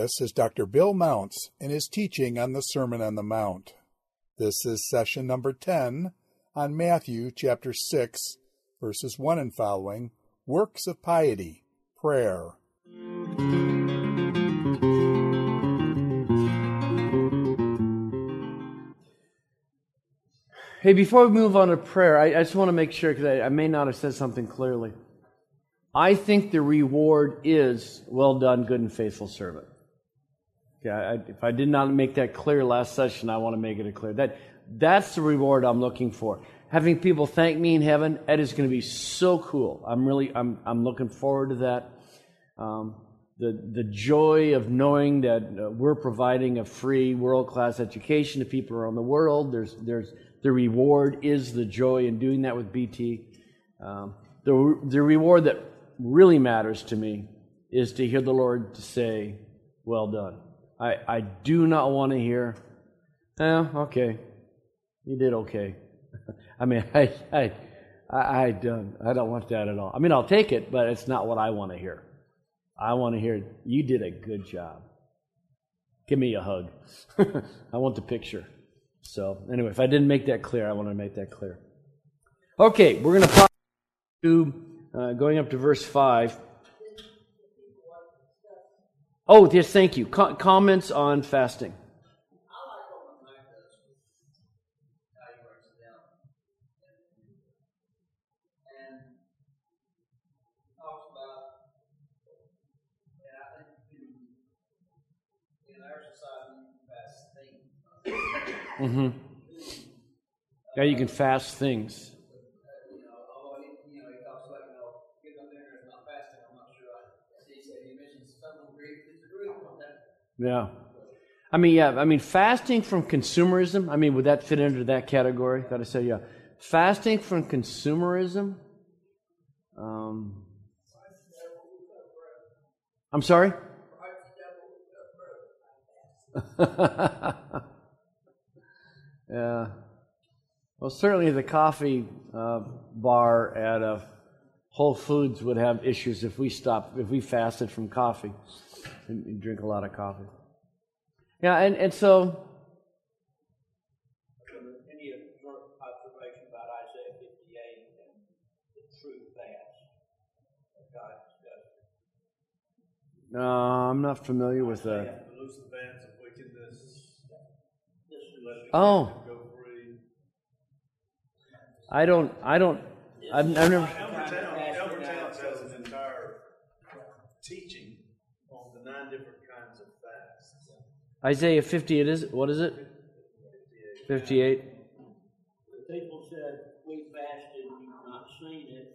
us is Dr. Bill Mounts in his teaching on the Sermon on the Mount. This is session number 10 on Matthew chapter 6, verses 1 and following, Works of Piety, Prayer. Hey, before we move on to prayer, I just want to make sure, because I may not have said something clearly. I think the reward is, well done, good and faithful servant. Okay, if I did not make that clear last session, I want to make it clear. That's the reward I'm looking for. Having people thank me in heaven, that is going to be so cool. I'm looking forward to that. The joy of knowing that we're providing a free world-class education to people around the world. The reward is the joy in doing that with BT. The reward that really matters to me is to hear the Lord to say, well done. I do not want to hear, okay, you did okay. I mean, I don't want that at all. I mean, I'll take it, but it's not what I want to hear. I want to hear, you did a good job. Give me a hug. I want the picture. So, anyway, if I didn't make that clear, I want to make that clear. Okay, we're going to pop to going up to verse 5. Oh, yes, thank you. Comments on fasting. Mm-hmm. Yeah, you can fast things. Although he talks about getting up there and not fasting. I'm not sure. He mentions some disagree on that. Yeah, I mean, fasting from consumerism. I mean, would that fit into that category? Got to say, yeah, fasting from consumerism. I'm sorry. Yeah. Well, certainly the coffee bar at Whole Foods would have issues if we fasted from coffee and drink a lot of coffee. Yeah, and so. Any observation about Isaiah 58 and the true fast that God discussed? I'm not familiar with that. Loose the bands of wickedness. Oh. I've never. Elmer Towns has an entire teaching on the 9 different kinds of fasts. Isaiah 58 what is it? 58. The people said, we fasted, you've not seen it.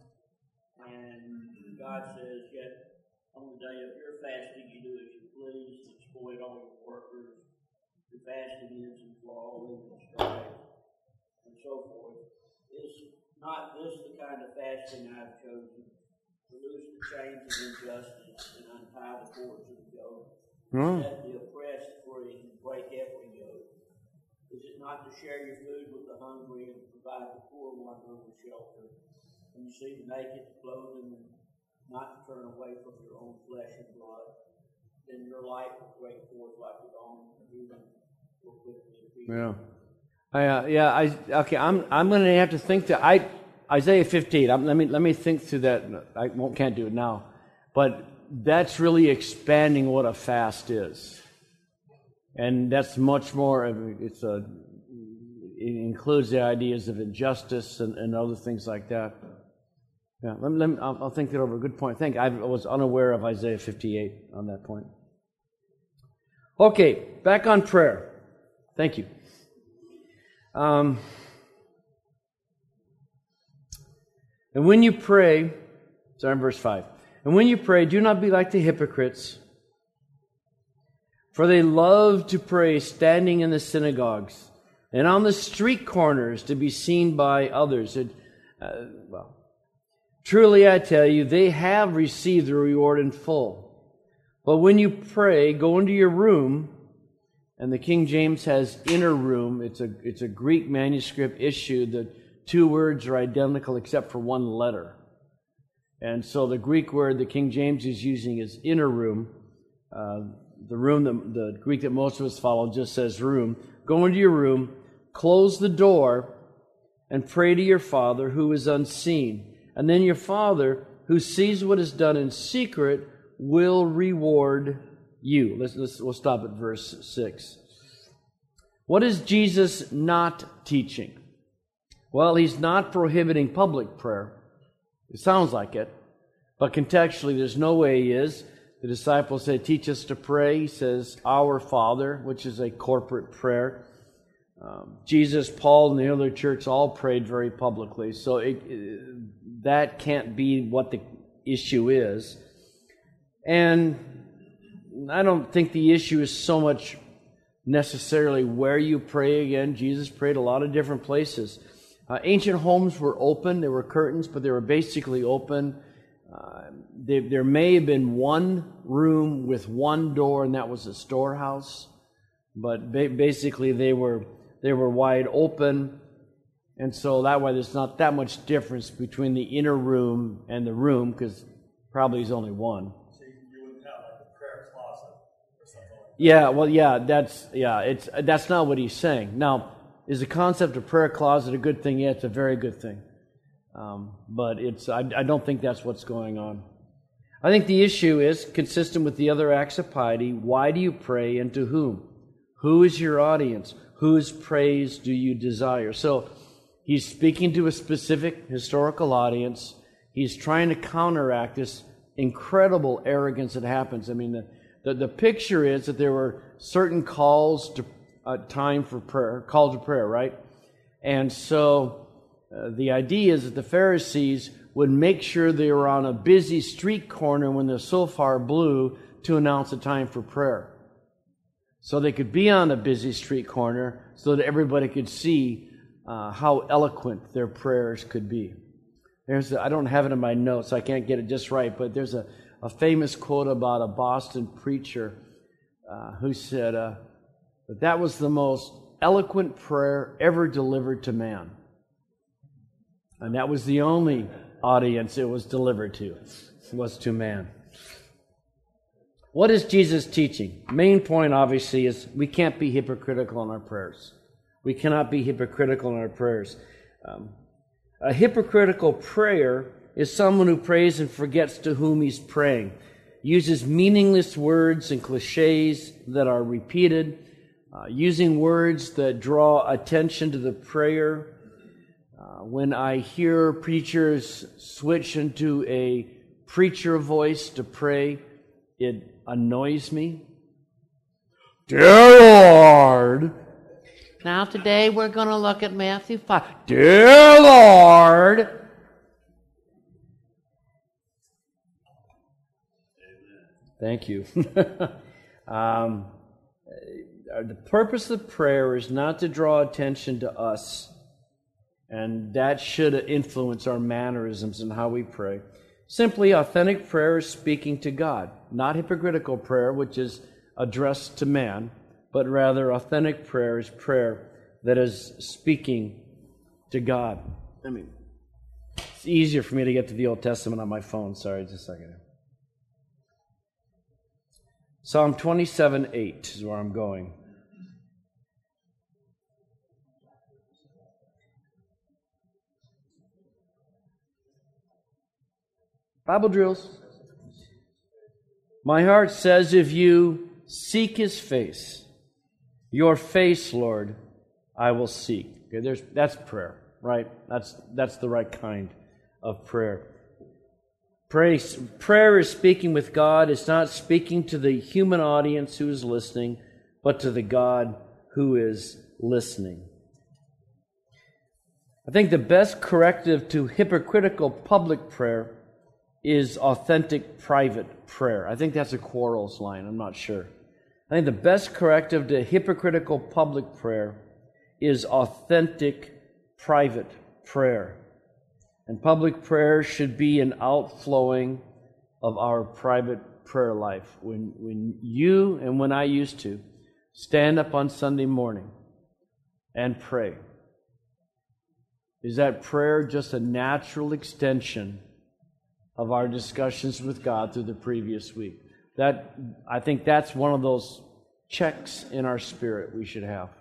And God says, yet on the day of your fasting, you do as you please, exploit all your workers. Your fasting is in quarreling and strife, and so forth. Is not this the kind of fasting I've chosen? To loose the chains of injustice and untie the cords of the yoke, set the oppressed free and break every yoke. Is it not to share your food with the hungry and provide the poor one with shelter? When you see the naked, to clothe them, and not to turn away from your own flesh and blood, then your light will break forth like the dawn, and even will quickly appear. Yeah. I'm going to have to think that Isaiah 58. Let me think through that. I can't do it now, but that's really expanding what a fast is, and that's much more. It includes the ideas of injustice and other things like that. Yeah, I'll think that over. Good point. I was unaware of Isaiah 58 on that point. Okay, back on prayer. Thank you. And when you pray, verse 5. And when you pray, do not be like the hypocrites, for they love to pray standing in the synagogues and on the street corners to be seen by others. Truly I tell you, they have received the reward in full. But when you pray, go into your room. And the King James has inner room. It's a Greek manuscript issue. The 2 words are identical except for 1 letter. And so the Greek word the King James is using is inner room. the room, the Greek that most of us follow just says room. Go into your room, close the door, and pray to your Father who is unseen. And then your Father who sees what is done in secret will reward you. We'll stop at verse 6. What is Jesus not teaching? Well, he's not prohibiting public prayer. It sounds like it. But contextually, there's no way he is. The disciples say, teach us to pray. He says, Our Father, which is a corporate prayer. Jesus, Paul, and the early church all prayed very publicly. So that can't be what the issue is. And I don't think the issue is so much necessarily where you pray again. Jesus prayed a lot of different places. Ancient homes were open. There were curtains, but they were basically open. There may have been one room with one door, and that was a storehouse. But basically they were wide open. And so that way there's not that much difference between the inner room and the room, because probably there's only one. So you wouldn't have like a prayer closet or something like that. Yeah, well, that's not what he's saying. Now, is the concept of prayer closet a good thing? Yeah, it's a very good thing. But I don't think that's what's going on. I think the issue is consistent with the other acts of piety. Why do you pray, and to whom? Who is your audience? Whose praise do you desire? So he's speaking to a specific historical audience. He's trying to counteract this incredible arrogance that happens. I mean, the picture is that there were certain calls to time for prayer, call to prayer, right? And so the idea is that the Pharisees would make sure they were on a busy street corner when the shofar blew to announce a time for prayer. So they could be on a busy street corner so that everybody could see how eloquent their prayers could be. I don't have it in my notes, so I can't get it just right, but there's a famous quote about a Boston preacher who said that was the most eloquent prayer ever delivered to man. And that was the only audience it was delivered to, was to man. What is Jesus teaching? Main point, obviously, is we can't be hypocritical in our prayers. We cannot be hypocritical in our prayers. A hypocritical prayer is someone who prays and forgets to whom he's praying, uses meaningless words and cliches that are repeated, using words that draw attention to the prayer. When I hear preachers switch into a preacher voice to pray, it annoys me. Dear Lord. Now today we're going to look at Matthew 5. Dear Lord. Thank you. The purpose of prayer is not to draw attention to us, and that should influence our mannerisms and how we pray. Simply, authentic prayer is speaking to God, not hypocritical prayer, which is addressed to man, but rather authentic prayer is prayer that is speaking to God. I mean, it's easier for me to get to the Old Testament on my phone. Sorry, just a second. Psalm 27:8 is where I'm going. Bible drills. My heart says, if you seek His face, your face, Lord, I will seek. Okay, that's prayer, right? That's the right kind of prayer. Prayer is speaking with God. It's not speaking to the human audience who is listening, but to the God who is listening. I think the best corrective to hypocritical public prayer is authentic private prayer. I think that's a Quarles line. I'm not sure. I think the best corrective to hypocritical public prayer is authentic private prayer. And public prayer should be an outflowing of our private prayer life. When you and when I used to stand up on Sunday morning and pray, is that prayer just a natural extension of our discussions with God through the previous week? I think that's one of those checks in our spirit we should have.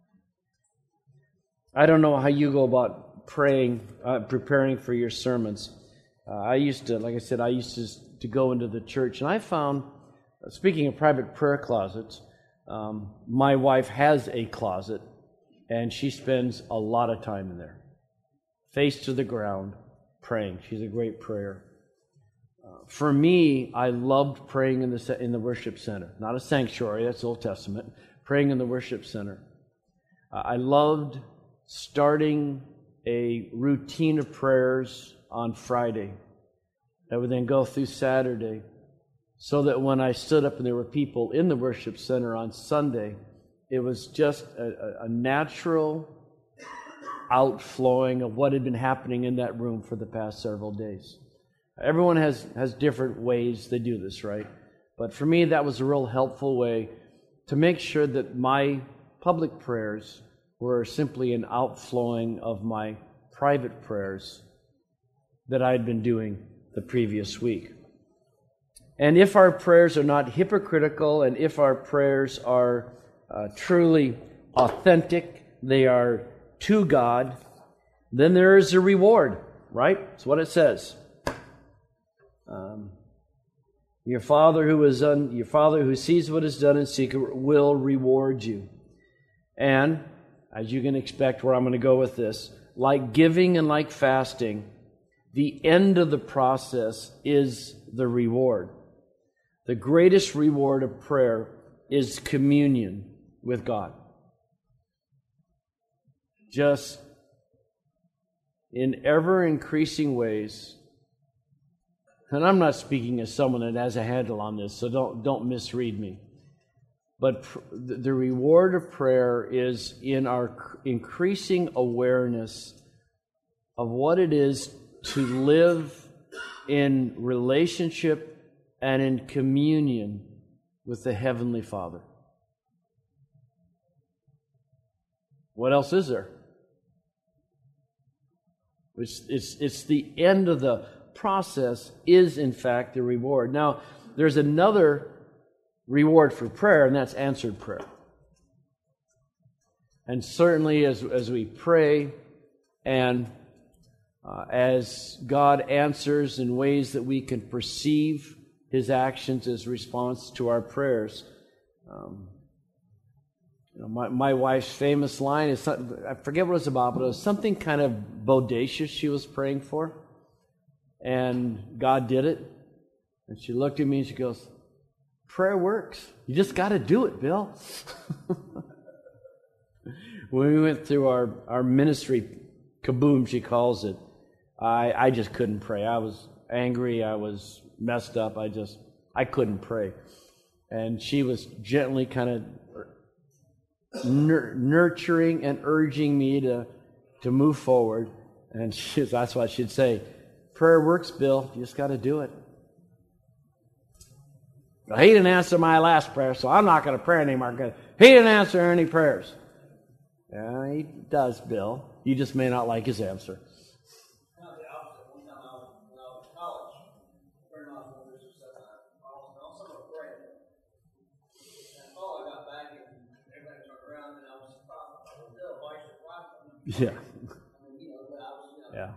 I don't know how you go about praying, preparing for your sermons. I used to, like I said, to go into the church, and I found, speaking of private prayer closets, my wife has a closet, and she spends a lot of time in there, face to the ground, praying. She's a great prayer. For me, I loved praying in the worship center. Not a sanctuary, that's Old Testament. Praying in the worship center. I loved starting a routine of prayers on Friday that would then go through Saturday, so that when I stood up and there were people in the worship center on Sunday, it was just a natural outflowing of what had been happening in that room for the past several days. Everyone has different ways they do this, right? But for me, that was a real helpful way to make sure that my public prayers were simply an outflowing of my private prayers that I had been doing the previous week. And if our prayers are not hypocritical, and if our prayers are truly authentic, they are to God, then there is a reward, right? That's what it says. Your Father who sees what is done in secret will reward you. And, as you can expect where I'm going to go with this, like giving and like fasting, the end of the process is the reward. The greatest reward of prayer is communion with God. Just in ever-increasing ways. And I'm not speaking as someone that has a handle on this, so don't misread me. But the reward of prayer is in our increasing awareness of what it is to live in relationship and in communion with the Heavenly Father. What else is there? It's the end of the process is, in fact, the reward. Now, there's another reward for prayer, and that's answered prayer. And certainly as we pray and as God answers in ways that we can perceive His actions as response to our prayers. My wife's famous line is, I forget what it's about, but it was something kind of bodacious she was praying for. And God did it. And she looked at me and she goes, prayer works. You just got to do it, Bill. When we went through our ministry, kaboom, she calls it, I just couldn't pray. I was angry. I was messed up. I couldn't pray. And she was gently kind of nurturing and urging me to move forward. And that's what she'd say. Prayer works, Bill. You just got to do it. Well, he didn't answer my last prayer, so I'm not going to pray anymore because he didn't answer any prayers. Yeah, he does, Bill. You just may not like his answer. Yeah. Yeah.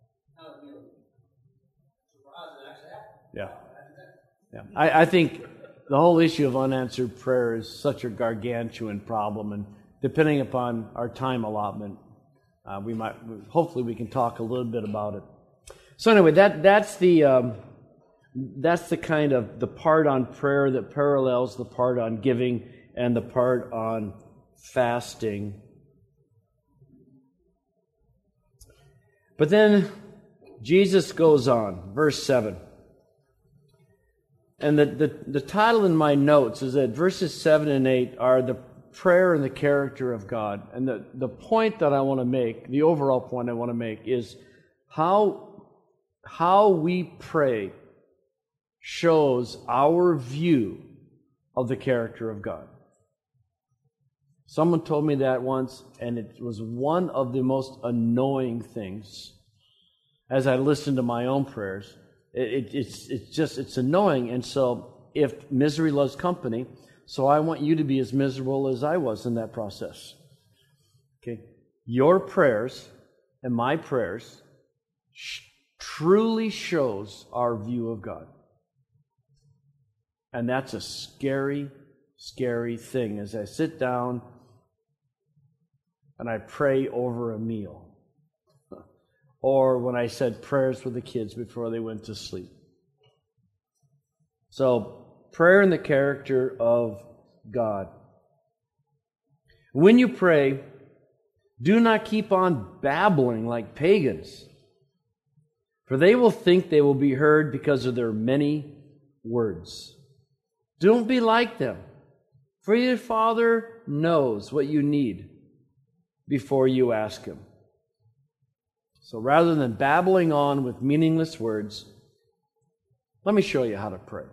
Yeah. Yeah. I think the whole issue of unanswered prayer is such a gargantuan problem, and depending upon our time allotment, hopefully we can talk a little bit about it. So anyway, that's the kind of the part on prayer that parallels the part on giving and the part on fasting. But then Jesus goes on, verse 7. And the title in my notes is that verses 7 and 8 are the prayer and the character of God. And the point that I want to make, the overall point I want to make, is how we pray shows our view of the character of God. Someone told me that once, and it was one of the most annoying things as I listened to my own prayers. It's annoying, and so if misery loves company, so I want you to be as miserable as I was in that process. Okay? Your prayers and my prayers truly shows our view of God. And that's a scary, scary thing as I sit down and I pray over a meal. Or when I said prayers for the kids before they went to sleep. So, prayer in the character of God. When you pray, do not keep on babbling like pagans, for they will think they will be heard because of their many words. Don't be like them, for your Father knows what you need before you ask Him. So rather than babbling on with meaningless words, let me show you how to pray.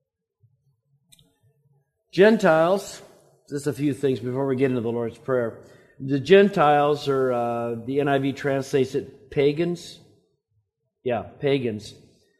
Gentiles, just a few things before we get into the Lord's Prayer. The Gentiles, or the NIV translates it pagans. Yeah, pagans.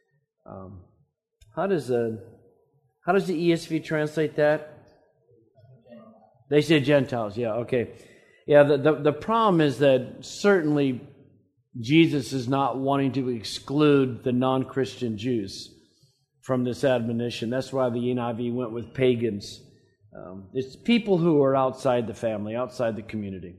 How does the ESV translate that? They say Gentiles. Yeah, okay. Yeah, the problem is that certainly Jesus is not wanting to exclude the non-Christian Jews from this admonition. That's why the NIV went with pagans. It's people who are outside the family, outside the community.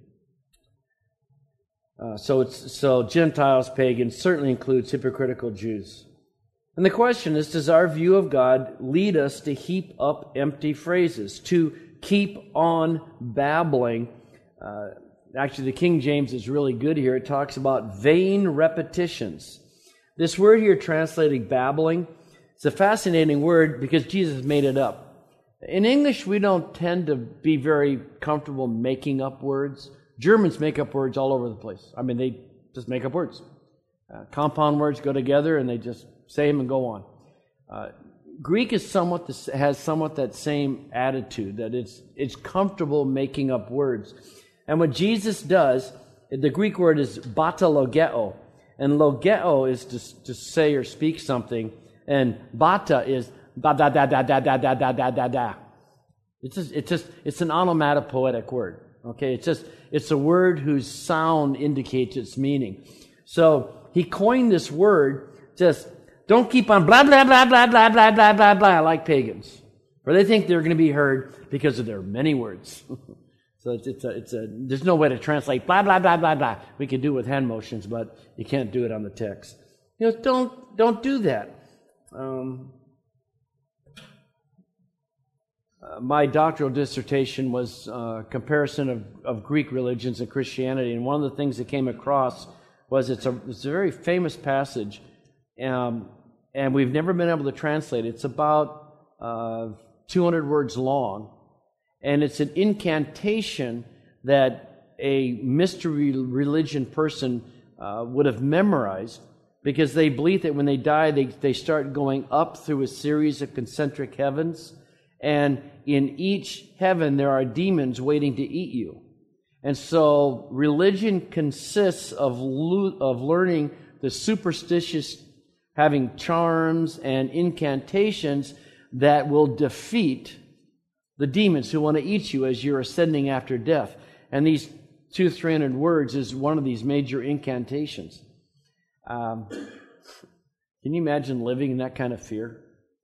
So Gentiles, pagans, certainly includes hypocritical Jews. And the question is, does our view of God lead us to heap up empty phrases, to keep on babbling? Actually, the King James is really good here. It talks about vain repetitions. This word here translated babbling, it's a fascinating word because Jesus made it up. In English, we don't tend to be very comfortable making up words. Germans make up words all over the place. I mean, they just make up words. Compound words go together and they just say them and go on. Greek is has somewhat that same attitude, that it's comfortable making up words. And what Jesus does, the Greek word is bata logeo. And logeo is to say or speak something. And bata is da da da da da da da da da da da. It's an onomatopoetic word. Okay, it's a word whose sound indicates its meaning. So he coined this word, just don't keep on blah blah blah blah blah blah blah blah blah like pagans, for they think they're going to be heard because of their many words. So there's no way to translate blah blah blah blah blah. We can do it with hand motions, but you can't do it on the text. Don't do that. My doctoral dissertation was a comparison of Greek religions and Christianity, and one of the things that came across was it's a very famous passage, and we've never been able to translate it. It's about 200 words long, and it's an incantation that a mystery religion person would have memorized, because they believe that when they die, they start going up through a series of concentric heavens, and in each heaven there are demons waiting to eat you. And so religion consists of learning the superstitious, having charms and incantations that will defeat the demons who want to eat you as you're ascending after death. And these 200-300 words is one of these major incantations. Can you imagine living in that kind of fear?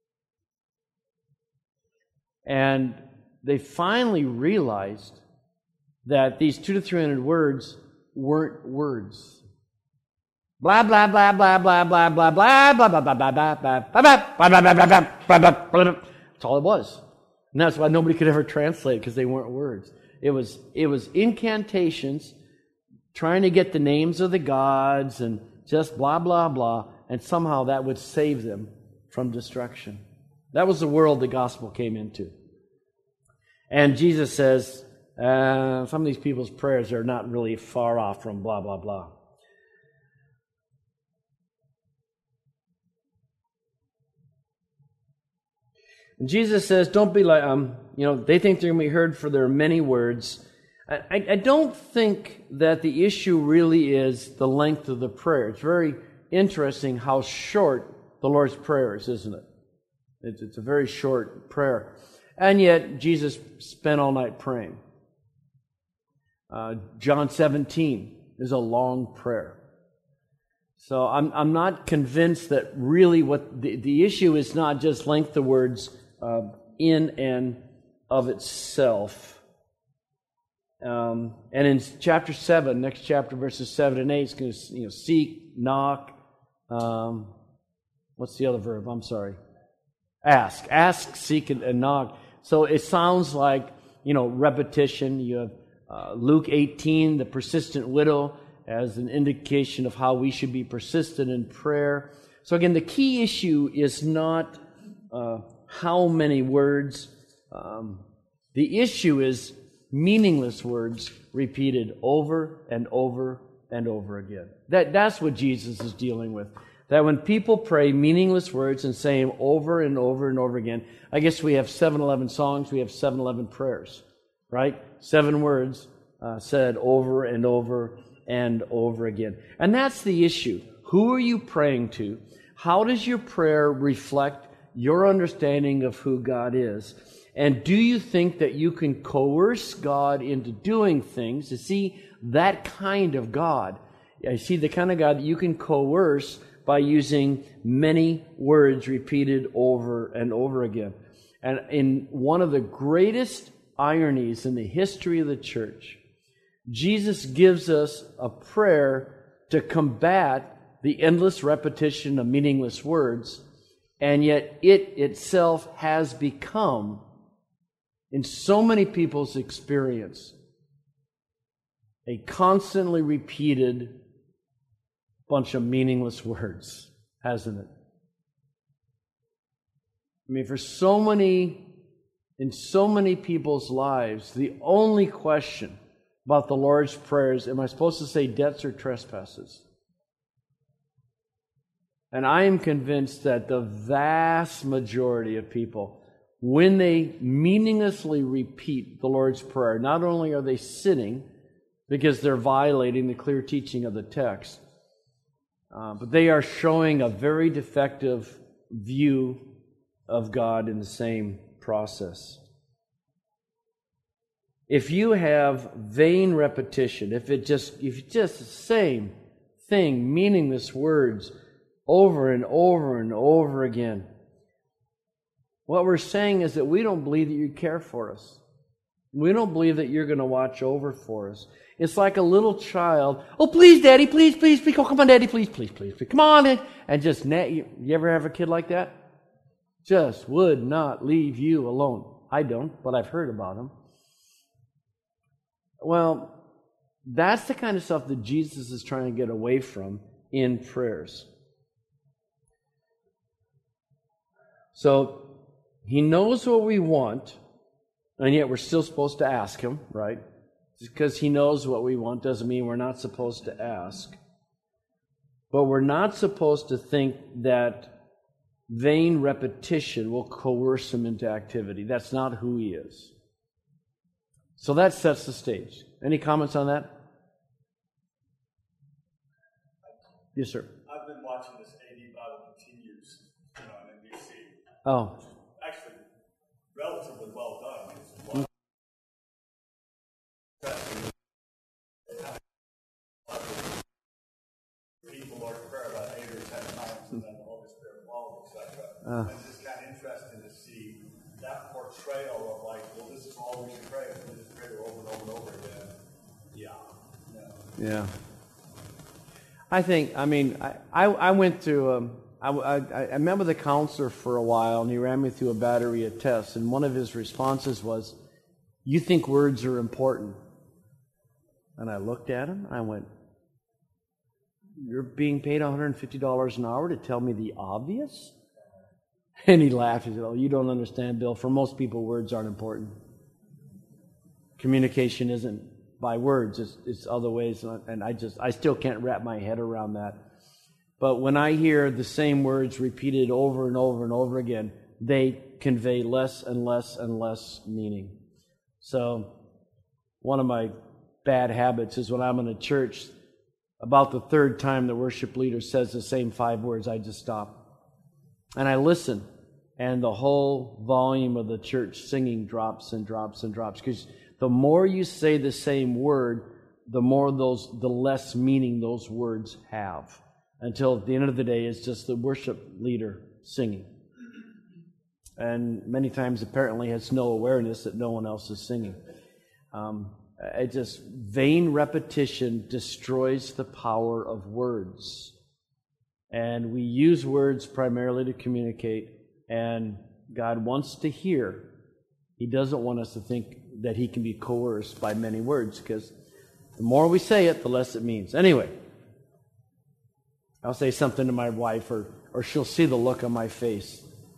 And they finally realized that these 200 to 300 words weren't words. Blah blah blah blah blah blah blah blah blah blah blah blah blah blah blah blah blah. That's all it was, and that's why nobody could ever translate, because they weren't words. It was incantations, trying to get the names of the gods and just blah blah blah, and somehow that would save them from destruction. That was the world the gospel came into. And Jesus says, some of these people's prayers are not really far off from blah, blah, blah. And Jesus says, don't be like, they think they're going to be heard for their many words. I don't think that the issue really is the length of the prayer. It's very interesting how short the Lord's Prayer is, isn't it? It's a very short prayer. And yet, Jesus spent all night praying. John 17 is a long prayer. So I'm not convinced that really what the issue is not just length of words in and of itself. And in chapter 7, next chapter, verses 7 and 8, it's going to seek, knock. What's the other verb? I'm sorry. Ask, seek, and knock. So it sounds like, repetition. You have Luke 18, the persistent widow, as an indication of how we should be persistent in prayer. So again, the key issue is not how many words. The issue is meaningless words repeated over and over and over again. That's what Jesus is dealing with. That when people pray meaningless words and say them over and over and over again, I guess we have 711 songs, we have 711 prayers, right? 7 words said over and over and over again. And that's the issue. Who are you praying to? How does your prayer reflect your understanding of who God is? And do you think that you can coerce God into doing things? You see, that kind of God. I see the kind of God that you can coerce by using many words repeated over and over again. And in one of the greatest ironies in the history of the church, Jesus gives us a prayer to combat the endless repetition of meaningless words, and yet it itself has become, in so many people's experience, a constantly repeated bunch of meaningless words, hasn't it? I mean, in so many people's lives, the only question about the Lord's Prayer is, am I supposed to say debts or trespasses? And I am convinced that the vast majority of people, when they meaninglessly repeat the Lord's Prayer, not only are they sinning because they're violating the clear teaching of the text, but they are showing a very defective view of God in the same process. If you have vain repetition, if it's just the same thing, meaningless words over and over and over again, what we're saying is that we don't believe that you care for us. We don't believe that you're going to watch over for us. It's like a little child. Oh, please, Daddy, please, please, please. Oh, come on, Daddy, please, please, please, please. Come on. And just, you ever have a kid like that? Just would not leave you alone. I don't, but I've heard about them. Well, that's the kind of stuff that Jesus is trying to get away from in prayers. So, He knows what we want, and yet we're still supposed to ask Him, right? Just because He knows what we want doesn't mean we're not supposed to ask. But we're not supposed to think that vain repetition will coerce Him into activity. That's not who He is. So that sets the stage. Any comments on that? Yes, sir. I've been watching this AD Bible Continues on NBC. Oh. Actually, relatively well done. People Lord prayer about 8 or 10 times, and then the Holy Spirit falls, etc. It's just kind of interesting to see that portrayal of well, this is all we should pray, and we just pray it over and over and over again. Yeah. I went through, I met with a counselor for a while, and he ran me through a battery of tests, and one of his responses was, you think words are important? And I looked at him, and I went, you're being paid $150 an hour to tell me the obvious? And he laughed. He said, oh, you don't understand, Bill. For most people, words aren't important. Communication isn't by words. It's other ways. And I still can't wrap my head around that. But when I hear the same words repeated over and over and over again, they convey less and less and less meaning. So one of my bad habits is when I'm in a church, about the third time the worship leader says the same 5 words, I just stop. And I listen. and the whole volume of the church singing drops and drops and drops. Because the more you say the same word, the less meaning those words have. Until at the end of the day, it's just the worship leader singing. And many times apparently has no awareness that no one else is singing. It just, vain repetition destroys the power of words. And we use words primarily to communicate, and God wants to hear. He doesn't want us to think that He can be coerced by many words, because the more we say it, the less it means. Anyway, I'll say something to my wife, or she'll see the look on my face.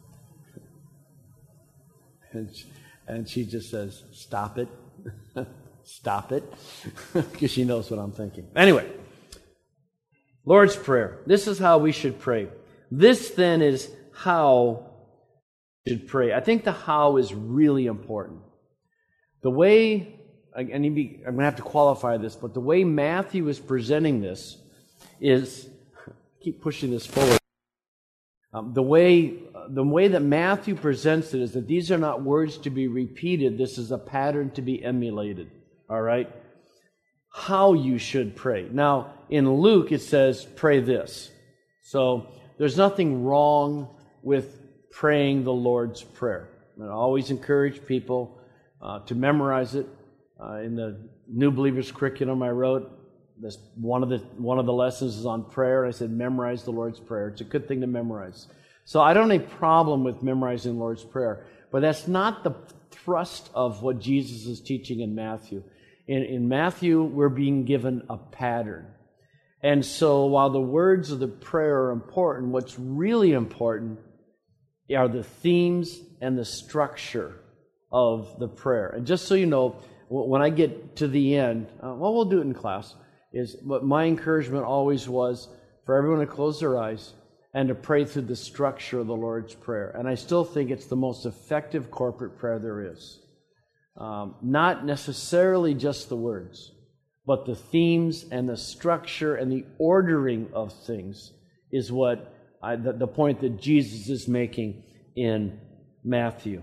And she just says, "Stop it." Stop it. Because she knows what I'm thinking. Anyway, Lord's Prayer. This is how we should pray. This then is how we should pray. I think the how is really important. The way, I'm going to have to qualify this, but the way Matthew is presenting this is, keep pushing this forward. The way that Matthew presents it is that these are not words to be repeated. This is a pattern to be emulated. All right? How you should pray. Now, in Luke, it says, pray this. So, there's nothing wrong with praying the Lord's Prayer. I always encourage people to memorize it. In the New Believers curriculum I wrote, one of the lessons is on prayer. I said, memorize the Lord's Prayer. It's a good thing to memorize. So I don't have a problem with memorizing the Lord's Prayer, but that's not the thrust of what Jesus is teaching in Matthew. In Matthew, we're being given a pattern. And so while the words of the prayer are important, what's really important are the themes and the structure of the prayer. And just so you know, when I get to the end, we'll do it in class, but my encouragement always was for everyone to close their eyes and to pray through the structure of the Lord's Prayer. And I still think it's the most effective corporate prayer there is. Not necessarily just the words, but the themes and the structure and the ordering of things is what the point that Jesus is making in Matthew.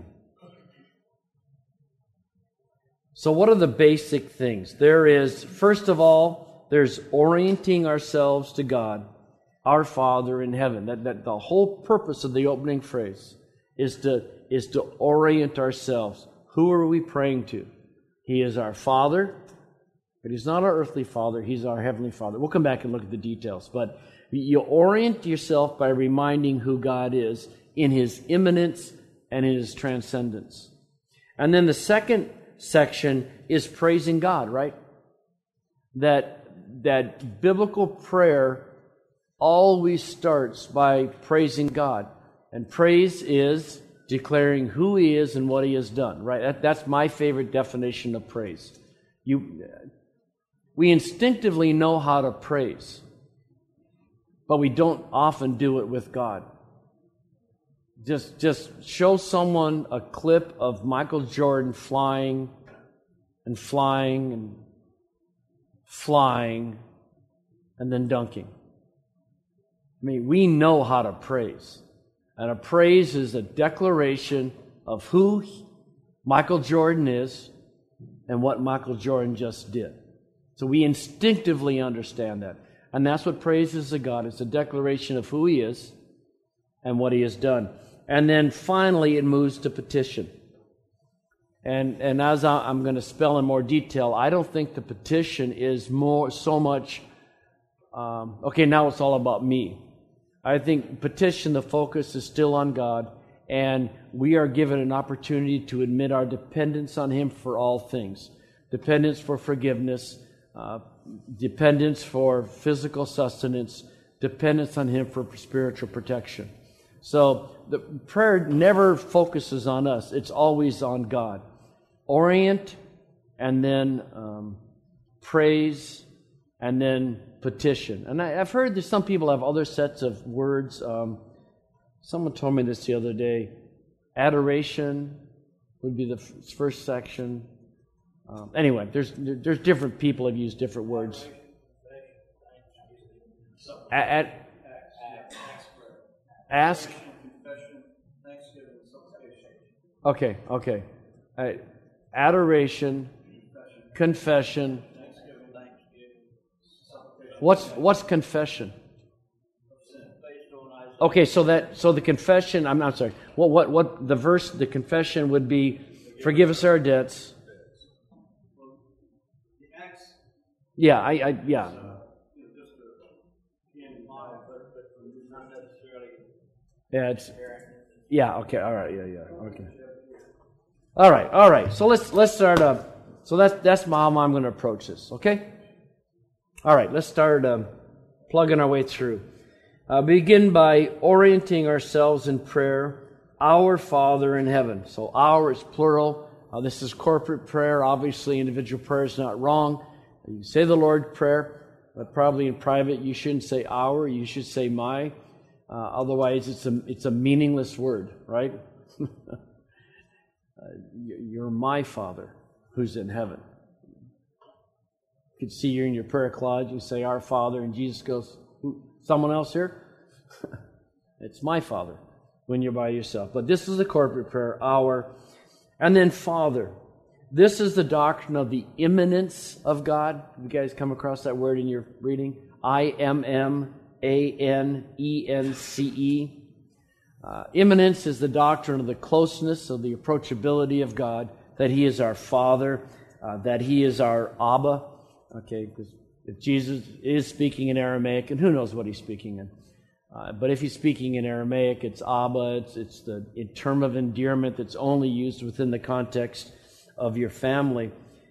So what are the basic things? There is, first of all, there's orienting ourselves to God, our Father in heaven. That the whole purpose of the opening phrase is to orient ourselves. Who are we praying to? He is our Father, but He's not our earthly Father. He's our Heavenly Father. We'll come back and look at the details. But you orient yourself by reminding who God is in His immanence and in His transcendence. And then the second section is praising God, right? That biblical prayer always starts by praising God. And praise is declaring who He is and what He has done, right? That's my favorite definition of praise. We instinctively know how to praise, but we don't often do it with God. Just show someone a clip of Michael Jordan flying and flying and flying and then dunking. I mean, we know how to praise. And a praise is a declaration of who Michael Jordan is and what Michael Jordan just did. So we instinctively understand that. And that's what praise is to God. It's a declaration of who He is and what He has done. And then finally it moves to petition. And as I'm going to spell in more detail, I don't think the petition is so much, okay, now it's all about me. I think petition, the focus is still on God, and we are given an opportunity to admit our dependence on Him for all things. Dependence for forgiveness, dependence for physical sustenance, dependence on Him for spiritual protection. So the prayer never focuses on us. It's always on God. Orient, and then praise, and then petition. And I've heard that some people have other sets of words. Someone told me this the other day. Adoration would be the first section. Anyway, there's different people have used different words. Ask. Okay. Adoration, confession. What's confession? Okay, so the confession. I'm sorry. What the verse? The confession would be, forgive us our debts. Yeah, yeah. Yeah, okay, all right, yeah, okay. All right. So let's start up. So that's how I'm going to approach this, okay? All right, let's start plugging our way through. Begin by orienting ourselves in prayer. Our Father in heaven. So our is plural. This is corporate prayer. Obviously, individual prayer is not wrong. You say the Lord's Prayer, but probably in private you shouldn't say our. You should say my. Otherwise, it's a meaningless word, right? You're my Father who's in heaven. You could see you're in your prayer closet, you say, Our Father, and Jesus goes, someone else here? It's my Father when you're by yourself. But this is the corporate prayer, our. And then Father. This is the doctrine of the immanence of God. You guys come across that word in your reading? IMMANENCE. Immanence is the doctrine of the closeness, of the approachability of God, that He is our Father, that He is our Abba. Okay, because if Jesus is speaking in Aramaic, and who knows what He's speaking in, but if He's speaking in Aramaic, it's Abba, it's the term of endearment that's only used within the context of your family.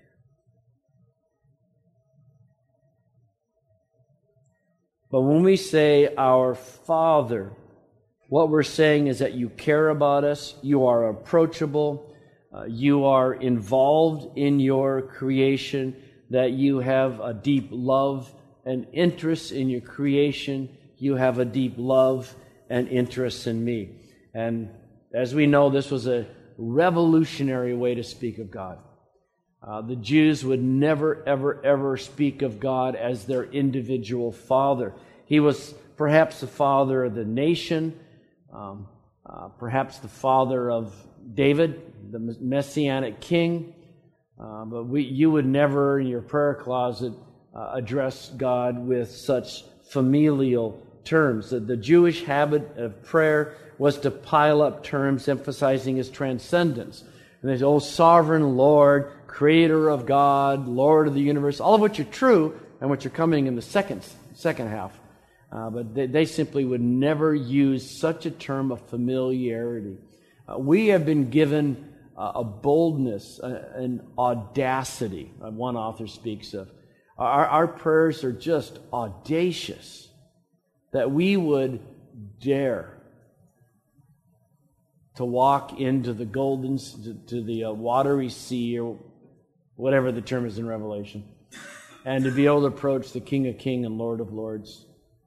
But when we say our Father, what we're saying is that you care about us, you are approachable, you are involved in your creation, that you have a deep love and interest in your creation, you have a deep love and interest in me. And as we know, this was a revolutionary way to speak of God. The Jews would never, ever speak of God as their individual father. He was perhaps the father of the nation, perhaps the father of David, the Messianic king. But you would never, in your prayer closet, address God with such familial terms. The Jewish habit of prayer was to pile up terms emphasizing His transcendence. And there's, oh, sovereign Lord, creator of God, Lord of the universe, all of which are true and which are coming in the second half. But they simply would never use such a term of familiarity. We have been given a boldness, an audacity, one author speaks of. Our prayers are just audacious, that we would dare to walk into the golden, to the watery sea, or whatever the term is in Revelation, and to be able to approach the King of Kings and Lord of Lords,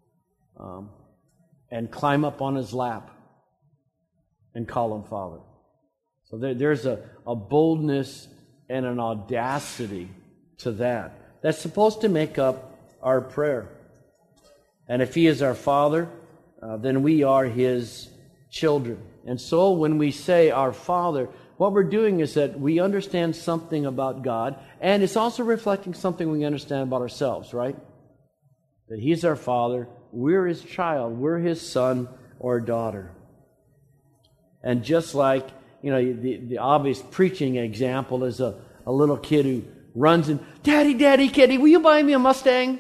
and climb up on His lap and call Him Father. So there's a boldness and an audacity to that. That's supposed to make up our prayer. And if He is our Father, then we are His children. And so when we say our Father, what we're doing is that we understand something about God, and it's also reflecting something we understand about ourselves, right? That He's our Father, we're His child, we're His son or daughter. And just like, the obvious preaching example is a little kid who runs and, Daddy, kitty, will you buy me a Mustang?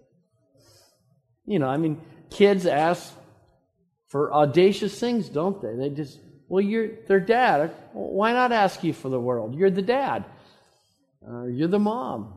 Kids ask for audacious things, don't they? They just, you're their dad. Why not ask you for the world? You're the dad. You're the mom.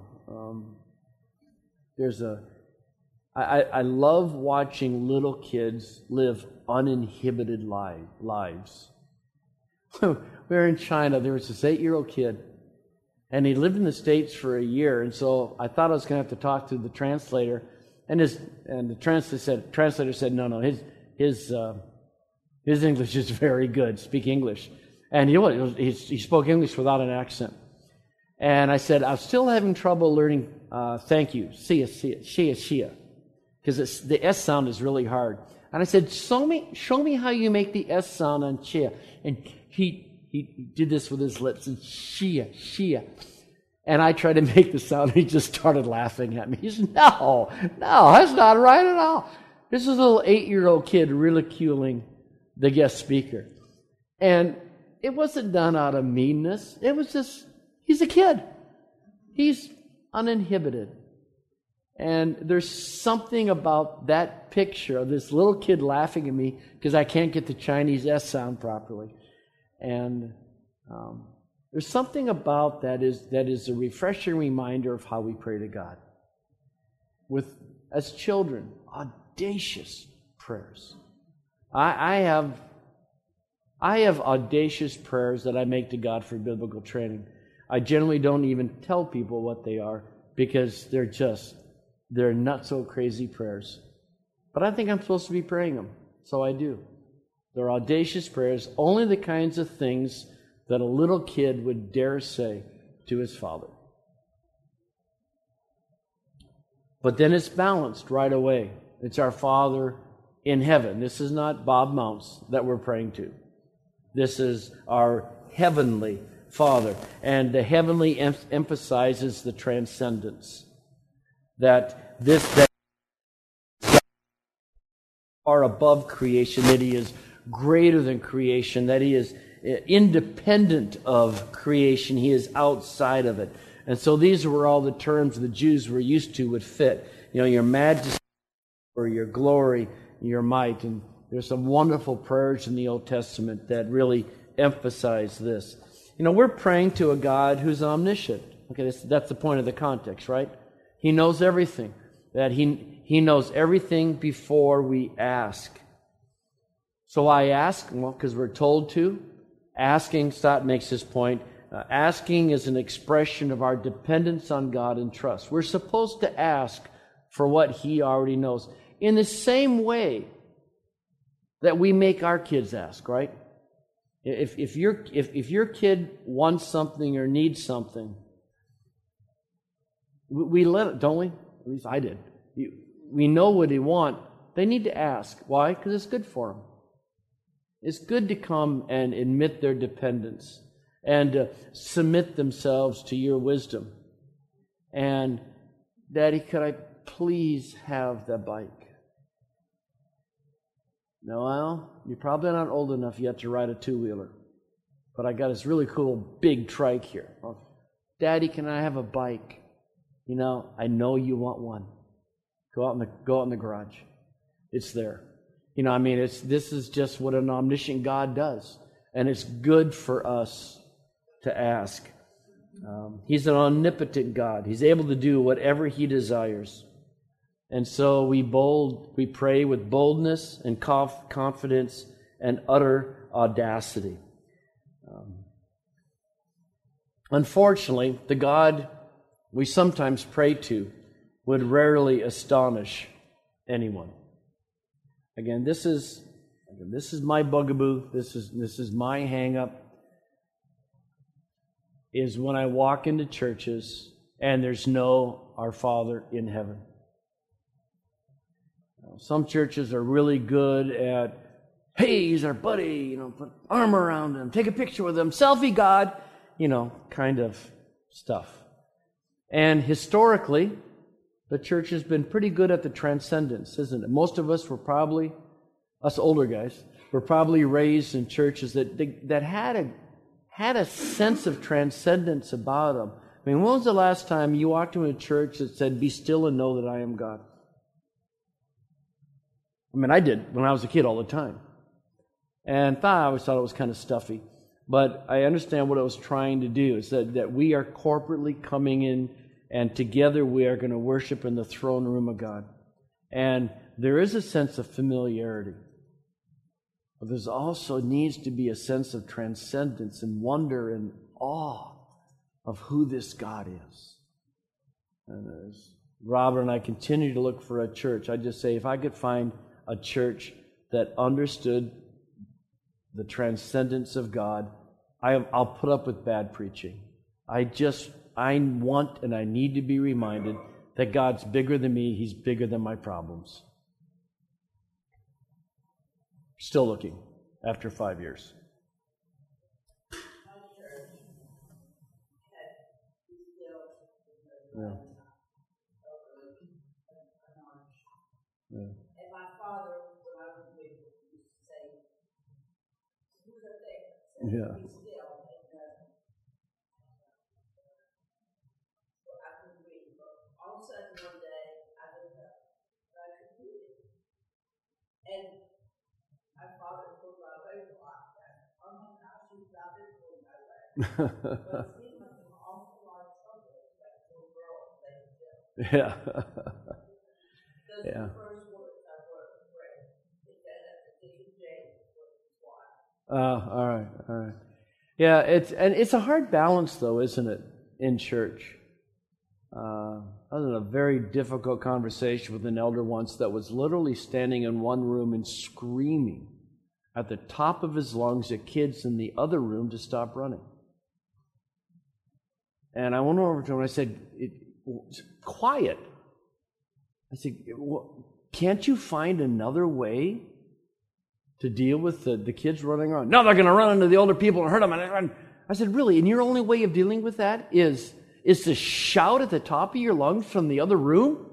I love watching little kids live uninhibited lives. We were in China. There was this 8-year-old kid, and he lived in the States for a year. And so I thought I was going to have to talk to the translator, and the translator said, no, his English is very good. Speak English, and you know what? He spoke English without an accent. And I said, I'm still having trouble learning. Thank you, shia, because the S sound is really hard. And I said, show me how you make the S sound on chia. And he he did this with his lips, and Shia. And I tried to make the sound, and he just started laughing at me. He said, no, that's not right at all. This is a little 8-year-old kid ridiculing the guest speaker. And it wasn't done out of meanness. It was just, he's a kid. He's uninhibited. And there's something about that picture of this little kid laughing at me because I can't get the Chinese S sound properly. And there's something about that is a refreshing reminder of how we pray to God. As children, audacious prayers. I have audacious prayers that I make to God for biblical training. I generally don't even tell people what they are because they're not so crazy prayers. But I think I'm supposed to be praying them, so I do. They're audacious prayers, only the kinds of things that a little kid would dare say to his father. But then it's balanced right away. It's our Father in heaven. This is not Bob Mounts that we're praying to. This is our heavenly Father. And the heavenly emphasizes the transcendence. That are above creation, that He is greater than creation, that He is independent of creation, He is outside of it. And so these were all the terms the Jews were used to would fit. Your majesty, or your glory, your might. And there's some wonderful prayers in the Old Testament that really emphasize this. We're praying to a God who's omniscient. Okay, that's the point of the context, right? He knows everything. That He knows everything before we ask. So I ask, because we're told to. Asking, Stott makes this point, asking is an expression of our dependence on God and trust. We're supposed to ask for what He already knows. In the same way that we make our kids ask, right? If your kid wants something or needs something, we let it, don't we? At least I did. We know what they want. They need to ask. Why? Because it's good for them. It's good to come and admit their dependence and submit themselves to your wisdom. And, Daddy, could I please have the bike? No, well, you're probably not old enough yet to ride a two-wheeler. But I got this really cool big trike here. Daddy, can I have a bike? I know you want one. Go out in the garage. It's there. This is just what an omniscient God does. And it's good for us to ask. He's an omnipotent God. He's able to do whatever He desires. And so we pray with boldness and confidence and utter audacity. Unfortunately, the God we sometimes pray to would rarely astonish anyone. Again, this is my bugaboo. This is my hang-up. Is when I walk into churches and there's no Our Father in heaven. Some churches are really good at, hey, he's our buddy, put arm around him, take a picture with him, selfie God, kind of stuff. And historically, the church has been pretty good at the transcendence, isn't it? Most of us were probably, us older guys, were probably raised in churches that had a sense of transcendence about them. When was the last time you walked into a church that said, be still and know that I am God? I did when I was a kid all the time. And I always thought it was kind of stuffy. But I understand what it was trying to do. Is that we are corporately coming in and together we are going to worship in the throne room of God. And there is a sense of familiarity. But there's also needs to be a sense of transcendence and wonder and awe of who this God is. And as Robert and I continue to look for a church, I just say if I could find a church that understood the transcendence of God, I'll put up with bad preaching. I want and I need to be reminded that God's bigger than me. He's bigger than my problems. Still looking after 5 years. Yeah. Yeah. And my father, when I was big, used to say, "Who's up there?" Yeah. Be still. And I couldn't read. But all of a sudden one day, I looked up and I could read it. And my father pulled my face a lot. Oh my gosh, he's not been pulling my leg. But it seemed like an awful lot of trouble that little girl played still. Yeah. Those Yeah. are the first words I wrote to pray. It said that the Deacon James was why. All right, all right. Yeah, it's a hard balance, though, isn't it, in church? I was in a very difficult conversation with an elder once that was literally standing in one room and screaming at the top of his lungs at kids in the other room to stop running. And I went over to him and I said, quiet. I said, can't you find another way to deal with the kids running around? No, they're going to run into the older people and hurt them. And I said, really? And your only way of dealing with that is to shout at the top of your lungs from the other room?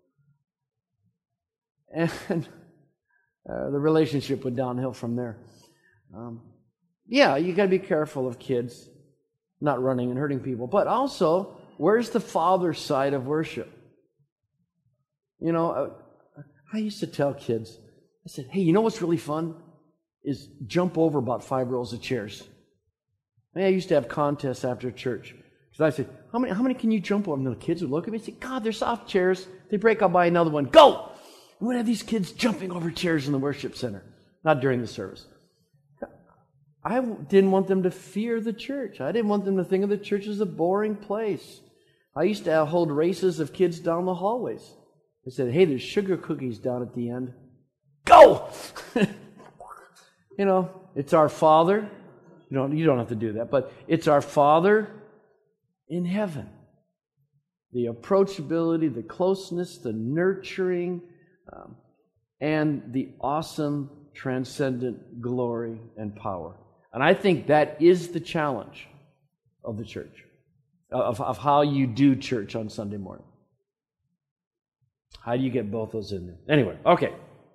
And the relationship went downhill from there. Yeah, you got to be careful of kids not running and hurting people. But also, where's the father side of worship? You know, I used to tell kids, I said, hey, you know what's really fun? Is jump over about 5 rows of chairs. I used to have contests after church. Because I said, how many can you jump over? And the kids would look at me and say, God, they're soft chairs. They break, I'll buy another one. Go! And we'd have these kids jumping over chairs in the worship center. Not during the service. I didn't want them to fear the church. I didn't want them to think of the church as a boring place. I used to hold races of kids down the hallways. I said, hey, there's sugar cookies down at the end. Go! You know, it's our Father. You don't have to do that, but it's our Father in heaven. The approachability, the closeness, the nurturing, and the awesome transcendent glory and power. And I think that is the challenge of the church, of how you do church on Sunday morning. How do you get both those in there? Anyway, okay.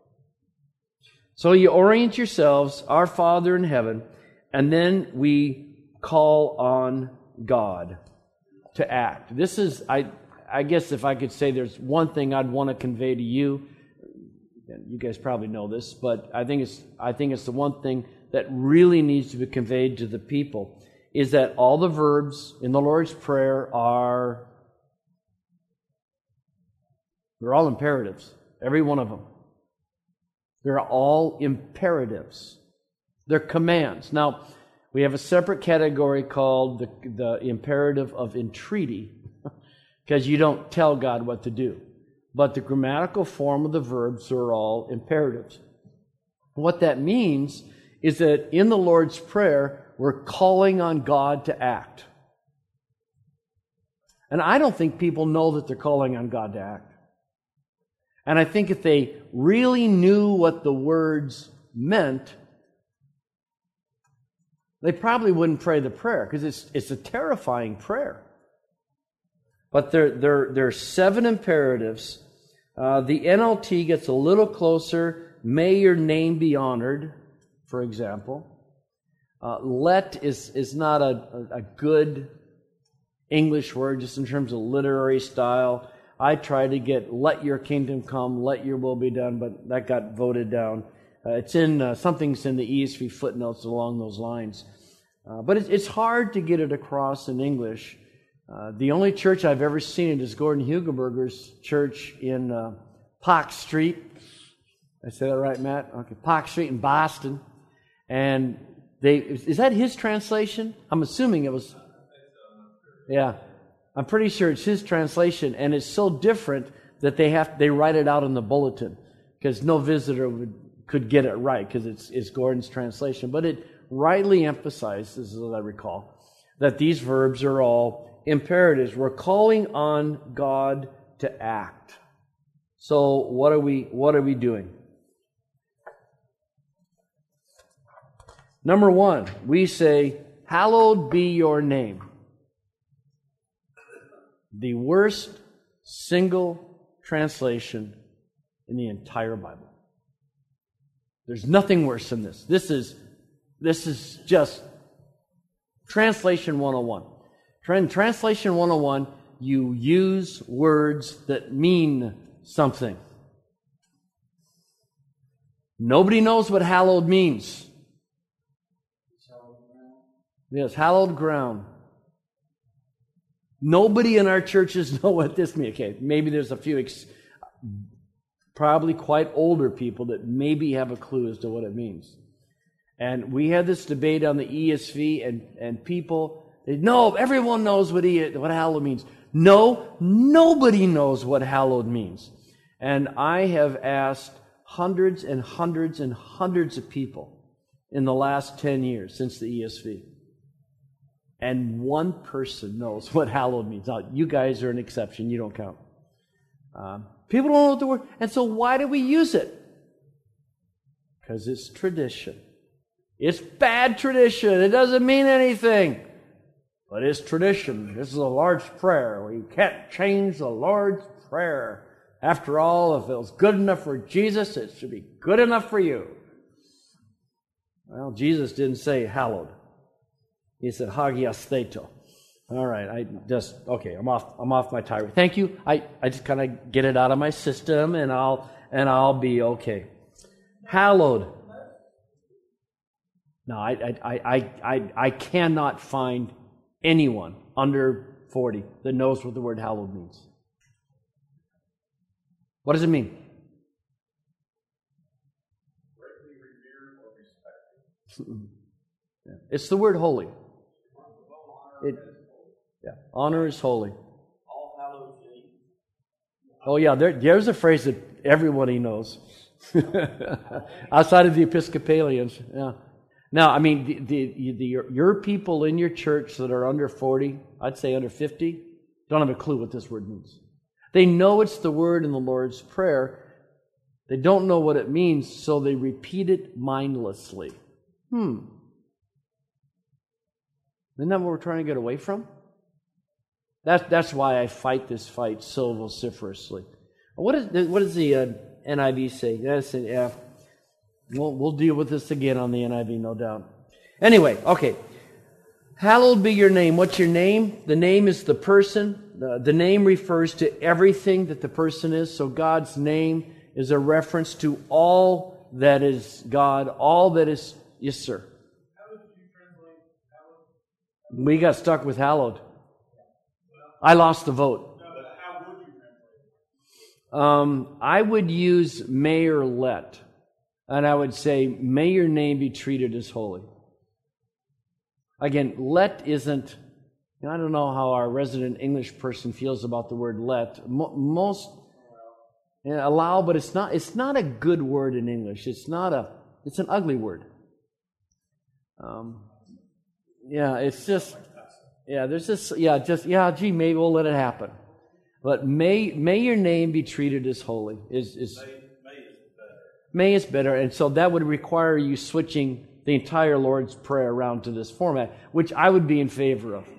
So you orient yourselves, our Father in heaven, and then we call on God to act. This is, I guess if I could say there's one thing I'd want to convey to you, and you guys probably know this, but I think it's the one thing that really needs to be conveyed to the people, is that all the verbs in the Lord's Prayer they're all imperatives, every one of them. They're all imperatives. They're commands. Now, we have a separate category called the imperative of entreaty, because you don't tell God what to do. But the grammatical form of the verbs are all imperatives. What that means is that in the Lord's Prayer, we're calling on God to act. And I don't think people know that they're calling on God to act. And I think if they really knew what the words meant, they probably wouldn't pray the prayer, because it's a terrifying prayer. But there are 7 imperatives. The NLT gets a little closer. May your name be honored, for example. Let is not a good English word, just in terms of literary style. I tried to get let your kingdom come, let your will be done, but that got voted down. It's in something's in the ESV footnotes along those lines. But it's hard to get it across in English. The only church I've ever seen it is Gordon Hugelberger's church in Park Street. I say that right, Matt? Okay, Park Street in Boston. And is that his translation? I'm assuming it was. Yeah. I'm pretty sure it's his translation, and it's so different that they write it out in the bulletin, because no visitor could get it right, because it's Gordon's translation. But it rightly emphasizes, as I recall, that these verbs are all imperatives. We're calling on God to act. So what are we doing? Number 1, we say, hallowed be your name. The worst single translation in the entire Bible. There's nothing worse than this. This is just Translation 101. Translation 101, you use words that mean something. Nobody knows what hallowed means. Yes, hallowed ground. Nobody in our churches know what this means. Okay, maybe there's a few probably quite older people that maybe have a clue as to what it means. And we had this debate on the ESV, and people, no, everyone knows what hallowed means. No, nobody knows what hallowed means. And I have asked hundreds and hundreds and hundreds of people in the last 10 years since the ESV. And one person knows what hallowed means. Now, you guys are an exception. You don't count. People don't know what the word... And so why do we use it? Because it's tradition. It's bad tradition. It doesn't mean anything. But it's tradition. This is a Lord's Prayer. You can't change the Lord's Prayer. After all, if it was good enough for Jesus, it should be good enough for you. Well, Jesus didn't say hallowed. He said hagios theto. All right, I'm off my tirade. Thank you. I just kind of get it out of my system, and I'll be okay. Hallowed. No, I cannot find anyone under 40 that knows what the word hallowed means. What does it mean? Greatly revered or respected. Yeah. It's the word holy. Honor is holy. All hallowed be. Oh yeah, there's a phrase that everybody knows. Outside of the Episcopalians. Yeah. Now, I mean, your people in your church that are under 40, I'd say under 50, don't have a clue what this word means. They know it's the word in the Lord's Prayer. They don't know what it means, so they repeat it mindlessly. Isn't that what we're trying to get away from? That's why I fight this fight so vociferously. What does the NIV say? We'll deal with this again on the NIV, no doubt. Anyway, okay. Hallowed be your name. What's your name? The name is the person. The name refers to everything that the person is. So God's name is a reference to all that is God, all that is... Yes, sir. How would you translate hallowed? We got stuck with hallowed. I lost the vote. No, but how would you translate it? I would use may or let. And I would say, may your name be treated as holy. Again, let isn't... I don't know how our resident English person feels about the word let. Most allow, but it's not a good word in English. It's an ugly word. Gee, maybe we'll let it happen. But may your name be treated as holy. May is better, and so that would require you switching the entire Lord's Prayer around to this format, which I would be in favor of.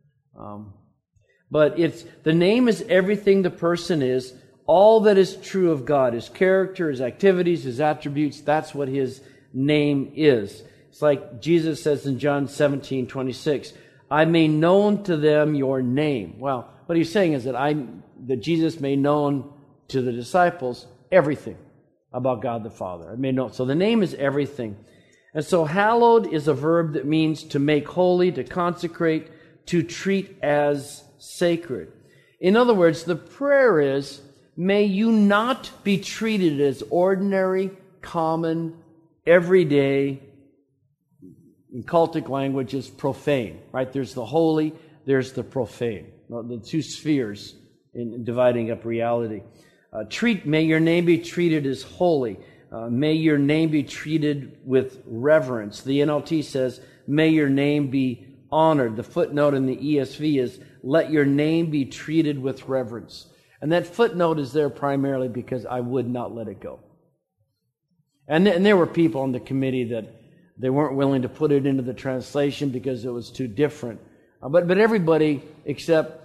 But the name is everything the person is, all that is true of God, His character, His activities, His attributes. That's what His name is. It's like Jesus says in John 17:26, I made known to them your name. Well, what He's saying is that Jesus made known to the disciples everything about God the Father. I made known. So the name is everything. And so hallowed is a verb that means to make holy, to consecrate, to treat as sacred. In other words, the prayer is, may you not be treated as ordinary, common, everyday, in cultic language is profane, right? There's the holy, there's the profane. The two spheres in dividing up reality. May your name be treated as holy. May your name be treated with reverence. The NLT says, may your name be honored. The footnote in the ESV is, let your name be treated with reverence. And that footnote is there primarily because I would not let it go. And there were people on the committee that they weren't willing to put it into the translation because it was too different. But everybody except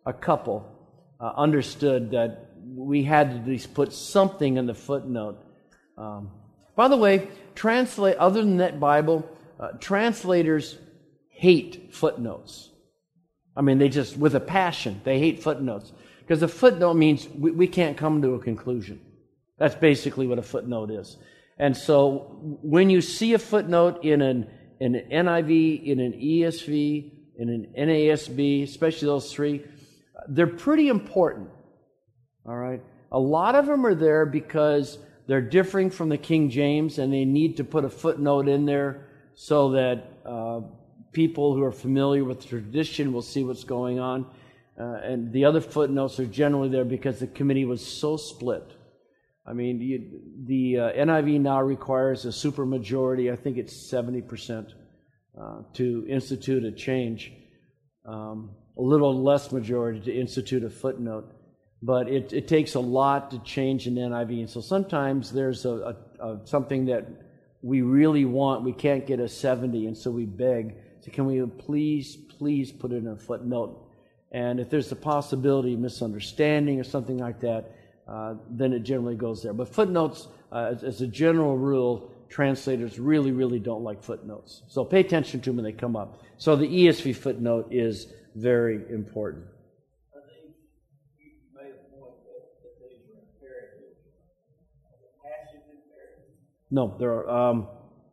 a couple understood that we had to at least put something in the footnote. By the way, other than that Bible, translators hate footnotes. I mean, they just, with a passion, they hate footnotes. Because a footnote means we can't come to a conclusion. That's basically what a footnote is. And so when you see a footnote in an NIV, in an ESV, in an NASB, especially those three, they're pretty important. All right? A lot of them are there because they're differing from the King James, and they need to put a footnote in there so that people who are familiar with the tradition will see what's going on. And the other footnotes are generally there because the committee was so split. I mean, the NIV now requires a supermajority, I think it's 70%, to institute a change. A little less majority to institute a footnote. But it takes a lot to change an NIV. And so sometimes there's something that we really want. We can't get a 70, and so we beg. So can we please put it in a footnote? And if there's the possibility of misunderstanding or something like that, then it generally goes there. But footnotes, as a general rule, translators really, really don't like footnotes. So pay attention to them when they come up. So the ESV footnote is very important. I think you made a point that these are imperative. Passive imperative. No, there are.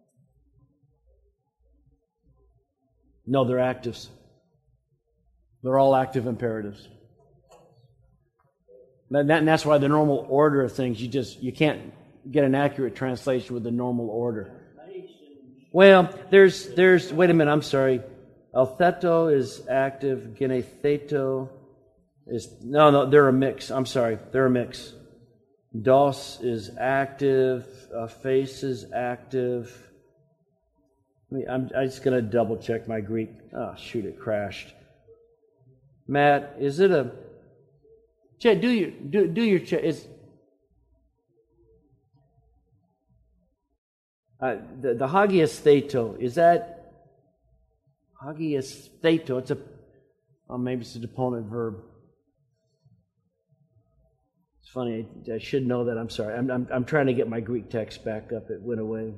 No, they're actives. They're all active imperatives. And that's why the normal order of things, you can't get an accurate translation with the normal order. Well, there's wait a minute, I'm sorry. Altheto is active, genetheto is, no, they're a mix. I'm sorry, they're a mix. Dos is active, face is active. I'm just going to double check my Greek. Oh, shoot, it crashed. Matt, is it a... Chad, do your check. The hagias theto, is that hagias theto? It's maybe it's a deponent verb. It's funny. I should know that. I'm sorry. I'm trying to get my Greek text back up. It went away.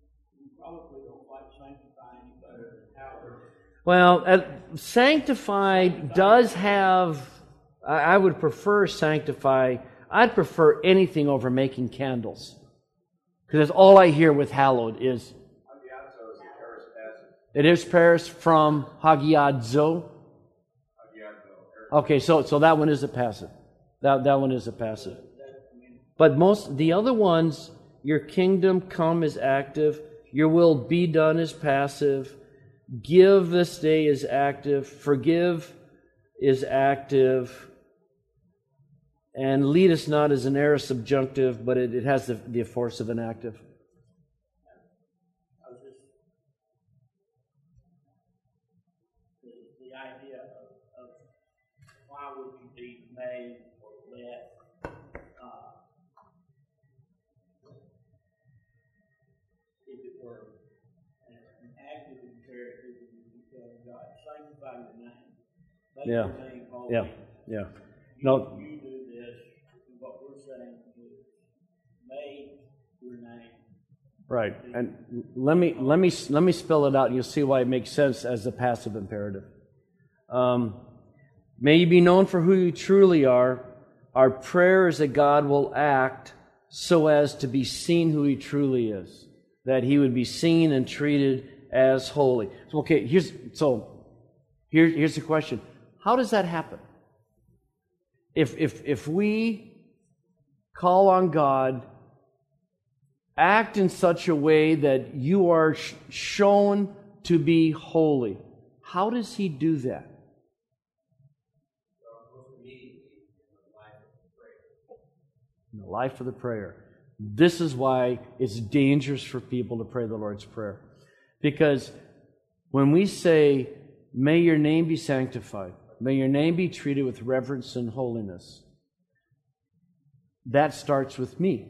Well, sanctify does have, I would prefer sanctify. I'd prefer anything over making candles. Because that's all I hear with hallowed is. Hagiadzo is the aorist passive. It is Paris from hagiadzo. Okay, so that one is a passive. That one is a passive. But the other ones, your kingdom come is active. Your will be done is passive. Give this day is active. Forgive is active. And lead us not as an aorist subjunctive, but it has the force of an active. The idea of why would you be made or let if it were an active imperative because God sanctify your name. Make your name holy. Yeah. No. You do this, what we're saying is make your name. Right. And let me spell it out and you'll see why it makes sense as a passive imperative. May you be known for who you truly are. Our prayer is that God will act so as to be seen who He truly is. That He would be seen and treated as holy. Okay, here's the question. How does that happen? If we call on God, act in such a way that you are shown to be holy, how does He do that? In the life of the prayer. This is why it's dangerous for people to pray the Lord's Prayer. Because when we say, may your name be sanctified, may your name be treated with reverence and holiness, that starts with me.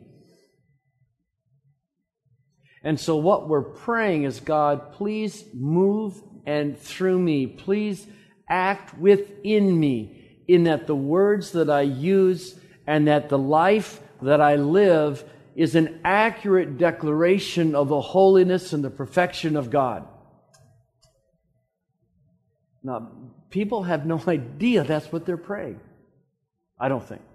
And so what we're praying is, God, please move and through me. Please act within me. in that the words that I use and that the life that I live is an accurate declaration of the holiness and the perfection of God. Now, people have no idea that's what they're praying. I don't think.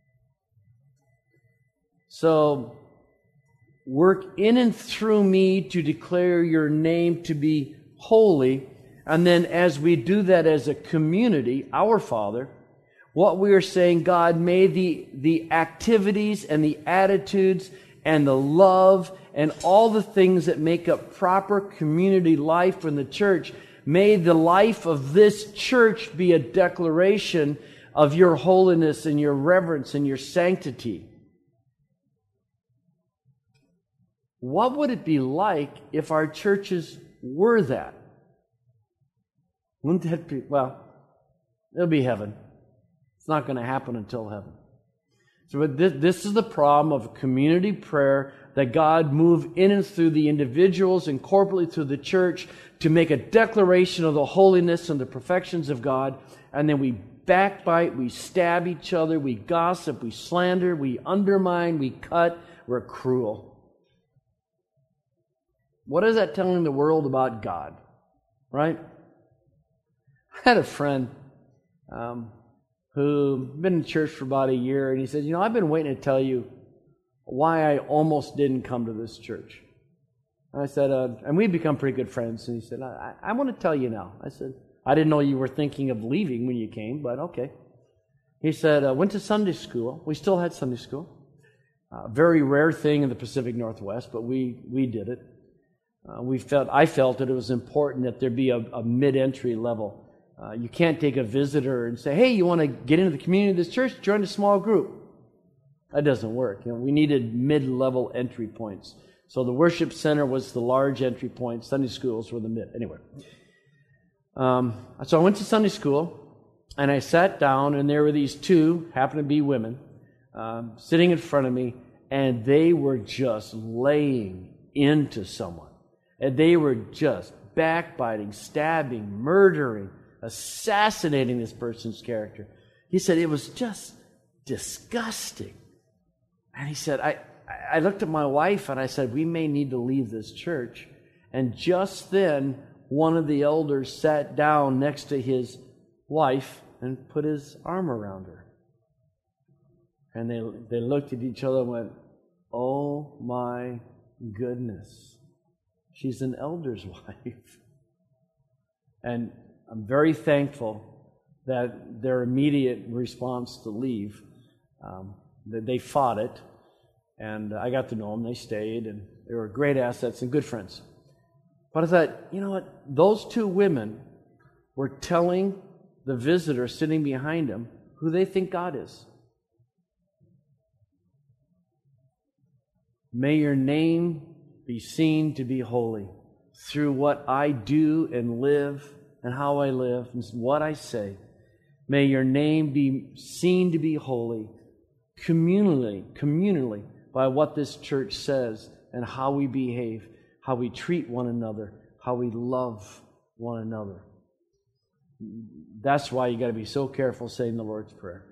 So, work in and through me to declare your name to be holy. And then as we do that as a community, our Father, what we are saying, God, may the activities and the attitudes and the love and all the things that make up proper community life in the church, may the life of this church be a declaration of your holiness and your reverence and your sanctity. What would it be like if our churches were that? Wouldn't that be, well, it'll be heaven. It's not going to happen until heaven. So this is the problem of community prayer, that God move in and through the individuals and corporately through the church to make a declaration of the holiness and the perfections of God, and then we backbite, we stab each other, we gossip, we slander, we undermine, we cut, we're cruel. What is that telling the world about God? Right? I had a friend who been in church for about a year, and he said, I've been waiting to tell you why I almost didn't come to this church. And I said, and we've become pretty good friends, and he said, I want to tell you now. I said, I didn't know you were thinking of leaving when you came, but okay. He said, went to Sunday school. We still had Sunday school. Very rare thing in the Pacific Northwest, but we did it. I felt that it was important that there be a mid-entry level. You can't take a visitor and say, hey, you want to get into the community of this church? Join a small group. That doesn't work. We needed mid-level entry points. So the worship center was the large entry point. Sunday schools were the mid. Anyway. So I went to Sunday school, and I sat down, and there were these two, happened to be women, sitting in front of me, and they were just laying into someone. And they were just backbiting, stabbing, murdering, assassinating this person's character. He said it was just disgusting. And he said, I looked at my wife and I said, we may need to leave this church. And just then, one of the elders sat down next to his wife and put his arm around her. And they looked at each other and went, oh my goodness. She's an elder's wife. And I'm very thankful that their immediate response to leave, that they fought it, and I got to know them. They stayed, and they were great assets and good friends. But I thought, you know what? Those two women were telling the visitor sitting behind them who they think God is. May your name be seen to be holy through what I do and live and how I live and what I say. May your name be seen to be holy communally by what this church says and how we behave, how we treat one another, how we love one another. That's why you got to be so careful saying the Lord's Prayer.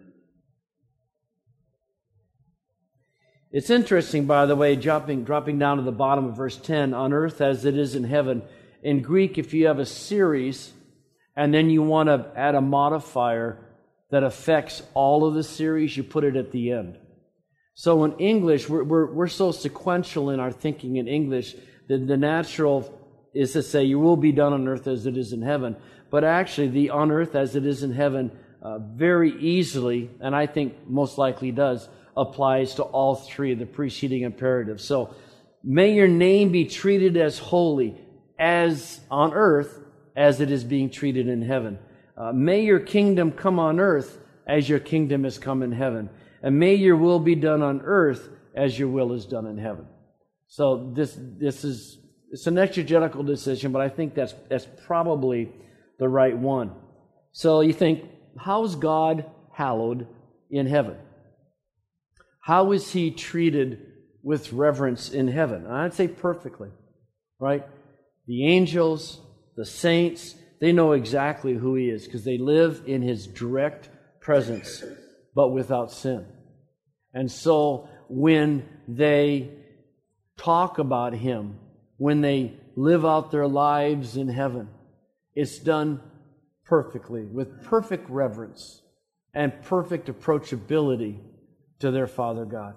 It's interesting, by the way, dropping down to the bottom of verse 10, on earth as it is in heaven. In Greek, if you have a series and then you want to add a modifier that affects all of the series, you put it at the end. So in English, we're so sequential in our thinking in English that the natural is to say, you will be done on earth as it is in heaven. But actually, the on earth as it is in heaven very easily, and I think most likely does, applies to all three of the preceding imperatives. So, may your name be treated as holy as on earth as it is being treated in heaven. May your kingdom come on earth as your kingdom has come in heaven. And may your will be done on earth as your will is done in heaven. So it's an exegetical decision, but I think that's probably the right one. So you think, how is God hallowed in heaven? How is he treated with reverence in heaven? And I'd say perfectly, right? The angels, the saints, they know exactly who he is because they live in his direct presence, but without sin. And so when they talk about Him, when they live out their lives in heaven, it's done perfectly, with perfect reverence and perfect approachability to their Father God.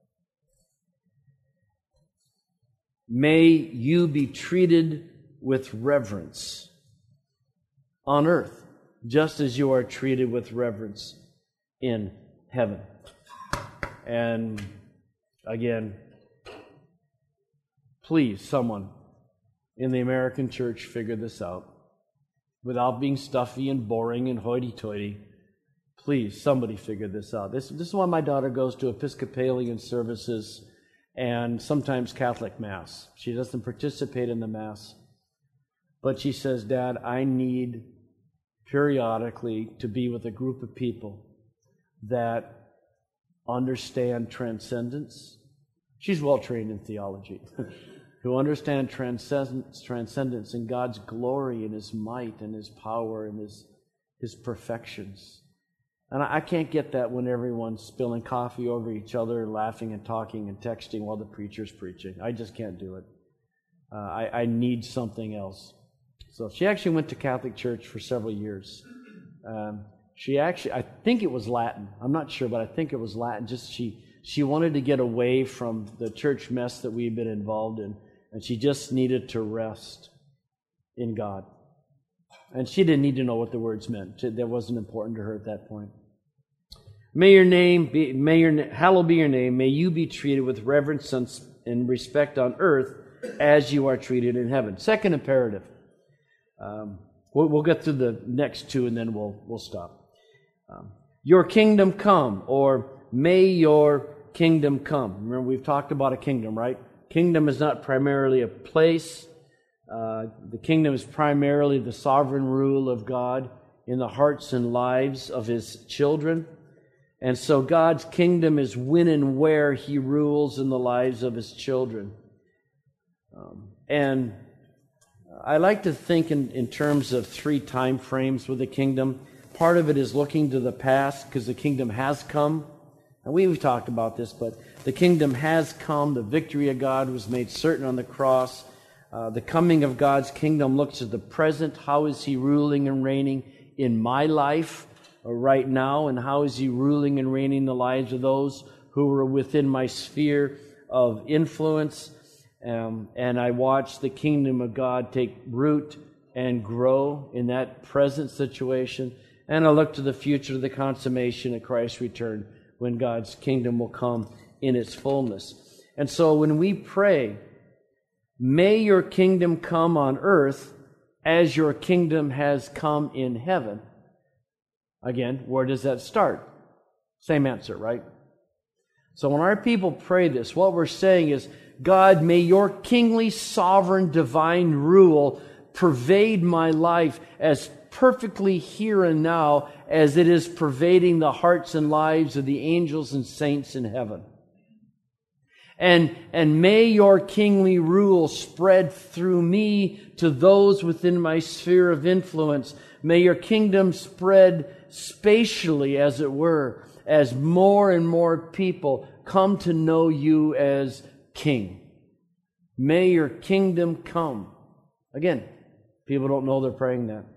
May you be treated with reverence on earth, just as you are treated with reverence in heaven. And again, please, someone in the American church figure this out without being stuffy and boring and hoity-toity. Please, somebody figure this out. This is why my daughter goes to Episcopalian services and sometimes Catholic Mass. She doesn't participate in the Mass. But she says, Dad, I need periodically to be with a group of people that understand transcendence. She's well trained in theology. Who understand transcendence and God's glory and His might and His power and His perfections. And I can't get that when everyone's spilling coffee over each other, laughing and talking and texting while the preacher's preaching. I just can't do it. I need something else. So she actually went to Catholic church for several years. I think it was Latin. I'm not sure, but I think it was Latin. Just she wanted to get away from the church mess that we've been involved in, and she just needed to rest in God. And she didn't need to know what the words meant. That wasn't important to her at that point. Hallowed be your name. May you be treated with reverence and respect on earth as you are treated in heaven. Second imperative. We'll get through the next two and then we'll stop. Your kingdom come, or may your kingdom come. Remember, we've talked about a kingdom, right? Kingdom is not primarily a place. The kingdom is primarily the sovereign rule of God in the hearts and lives of His children. And so God's kingdom is when and where He rules in the lives of His children. And I like to think in terms of 3 time frames with the kingdom. Part of it is looking to the past, because the kingdom has come. And we've talked about this, but the kingdom has come. The victory of God was made certain on the cross. The coming of God's kingdom looks at the present. How is He ruling and reigning in my life right now? And how is He ruling and reigning in the lives of those who are within my sphere of influence? And I watch the kingdom of God take root and grow in that present situation. And I look to the future, the consummation of Christ's return, when God's kingdom will come in its fullness. And so when we pray, may your kingdom come on earth as your kingdom has come in heaven. Again, where does that start? Same answer, right? So when our people pray this, what we're saying is, God, may your kingly, sovereign, divine rule pervade my life as perfectly here and now as it is pervading the hearts and lives of the angels and saints in heaven. And may your kingly rule spread through me to those within my sphere of influence. May your kingdom spread spatially, as it were, as more and more people come to know you as King. May your kingdom come. Again, people don't know they're praying that.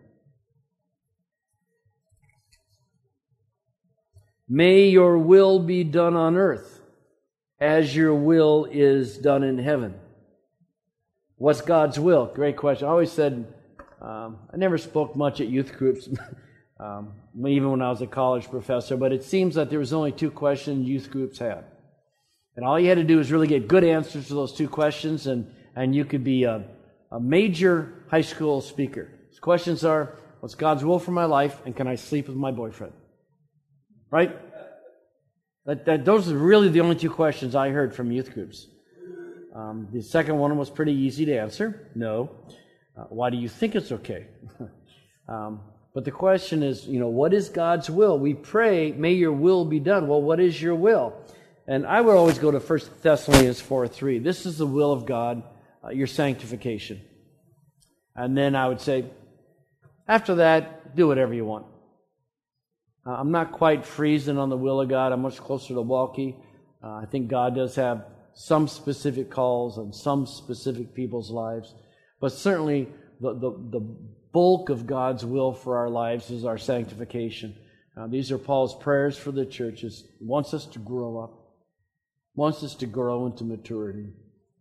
May your will be done on earth as your will is done in heaven. What's God's will? Great question. I always said, I never spoke much at youth groups, even when I was a college professor, but it seems that there was only 2 questions youth groups had. And all you had to do was really get good answers to those 2 questions, and you could be a major high school speaker. The questions are, what's God's will for my life, and can I sleep with my boyfriend? Right? Those are really the only 2 questions I heard from youth groups. The second one was pretty easy to answer. No. Why do you think it's okay? But the question is, what is God's will? We pray, may your will be done. Well, what is your will? And I would always go to 1 Thessalonians 4:3. This is the will of God, your sanctification. And then I would say, after that, do whatever you want. I'm not quite freezing on the will of God. I'm much closer to Walkie. I think God does have some specific calls on some specific people's lives, but certainly the bulk of God's will for our lives is our sanctification. These are Paul's prayers for the churches. He wants us to grow up, wants us to grow into maturity.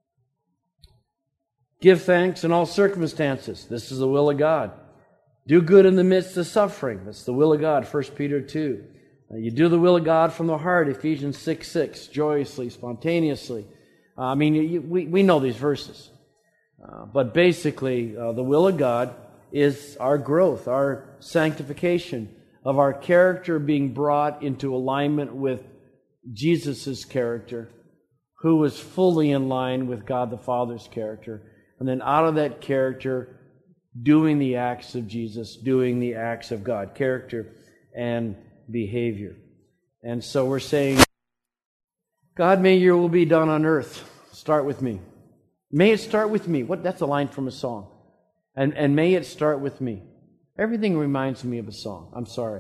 Give thanks in all circumstances. This is the will of God. Do good in the midst of suffering. That's the will of God, 1 Peter 2. You do the will of God from the heart, Ephesians 6:6, joyously, spontaneously. We know these verses. But basically, the will of God is our growth, our sanctification of our character being brought into alignment with Jesus' character, who was fully in line with God the Father's character. And then out of that character, doing the acts of Jesus, doing the acts of God, character and behavior. And so we're saying, God, may your will be done on earth. Start with me. May it start with me. That's a line from a song. And may it start with me. Everything reminds me of a song. I'm sorry.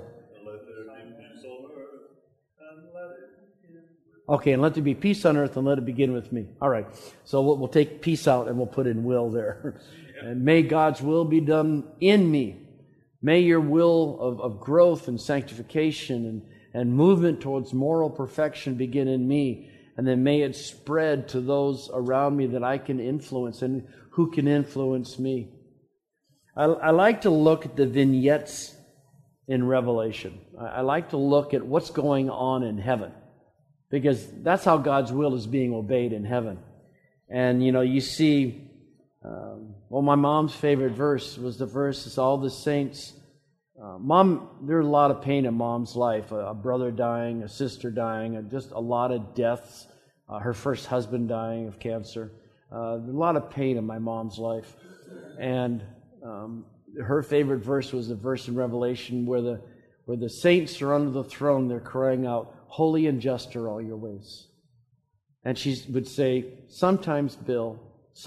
Okay, and let there be peace on earth and let it begin with me. All right. So we'll take peace out and we'll put in will there. And may God's will be done in me. May your will of growth and sanctification and movement towards moral perfection begin in me. And then may it spread to those around me that I can influence and who can influence me. I like to look at the vignettes in Revelation. I like to look at what's going on in heaven, because that's how God's will is being obeyed in heaven. And, you see, my mom's favorite verse was the verse, it's all the saints. There's a lot of pain in Mom's life, a brother dying, a sister dying, just a lot of deaths, her first husband dying of cancer. A lot of pain in my mom's life. And her favorite verse was the verse in Revelation where the saints are under the throne, they're crying out, "Holy and just are all your ways." And she would say, sometime, Bill,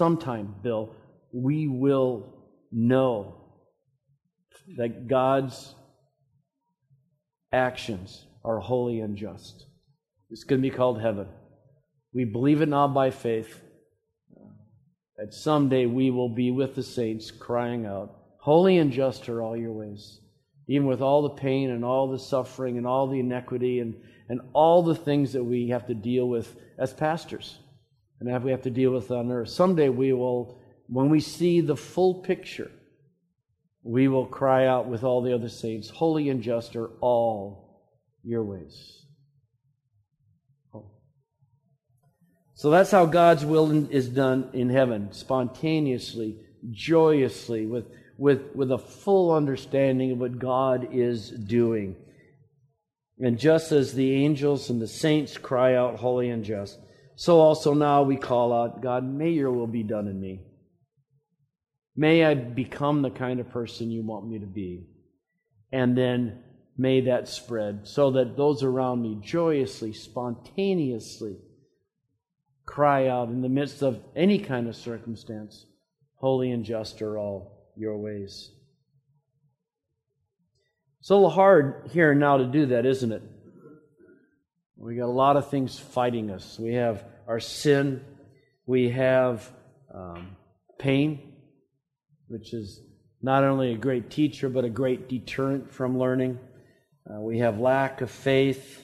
we will know that God's actions are holy and just. It's going to be called heaven. We believe it now by faith. That someday we will be with the saints crying out, "Holy and just are all your ways." Even with all the pain and all the suffering and all the inequity and all the things that we have to deal with as pastors and that we have to deal with on earth. Someday we will, when we see the full picture, we will cry out with all the other saints, "Holy and just are all your ways." So that's how God's will is done in heaven, spontaneously, joyously, with a full understanding of what God is doing. And just as the angels and the saints cry out, "Holy and just," so also now we call out, "God, may your will be done in me. May I become the kind of person you want me to be." And then may that spread so that those around me joyously, spontaneously cry out in the midst of any kind of circumstance, "Holy and just are all your ways." It's a little hard here now to do that, isn't it? We got a lot of things fighting us. We have our sin. We have pain, which is not only a great teacher, but a great deterrent from learning. We have lack of faith.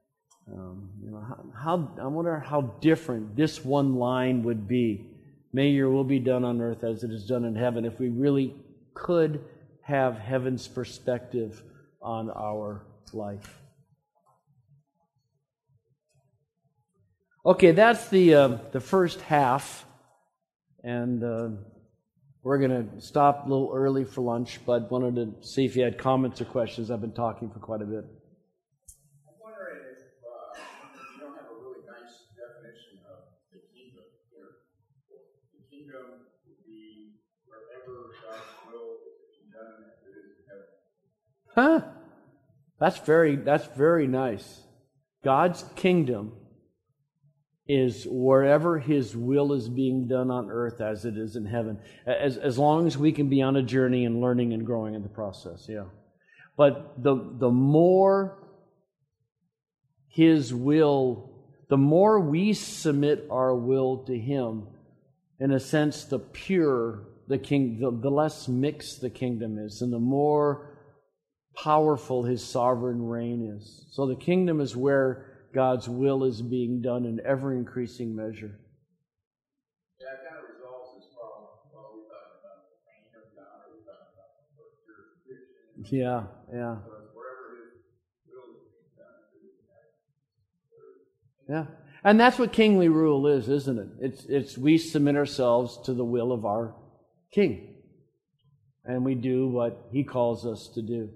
I wonder how different this one line would be. May your will be done on earth as it is done in heaven, if we really could have heaven's perspective on our life. Okay, that's the first half, and we're going to stop a little early for lunch, but wanted to see if you had comments or questions. I've been talking for quite a bit. I'm wondering if you don't have a really nice definition of the kingdom here. The kingdom would be wherever God's will is done as it is in heaven. Huh? That's very nice. God's kingdom is wherever His will is being done on earth as it is in heaven. As long as we can be on a journey and learning and growing in the process, yeah. But the more His will, the more we submit our will to Him, in a sense, the purer the less mixed the kingdom is, and the more powerful His sovereign reign is. So the kingdom is where God's will is being done in ever-increasing measure. Yeah, it kind of resolves this problem. Well, we talked about the pain of God, or we talked about the jurisdiction. Yeah. So it's wherever His will is being done. Yeah. And that's what kingly rule is, isn't it? It's we submit ourselves to the will of our King. And we do what He calls us to do.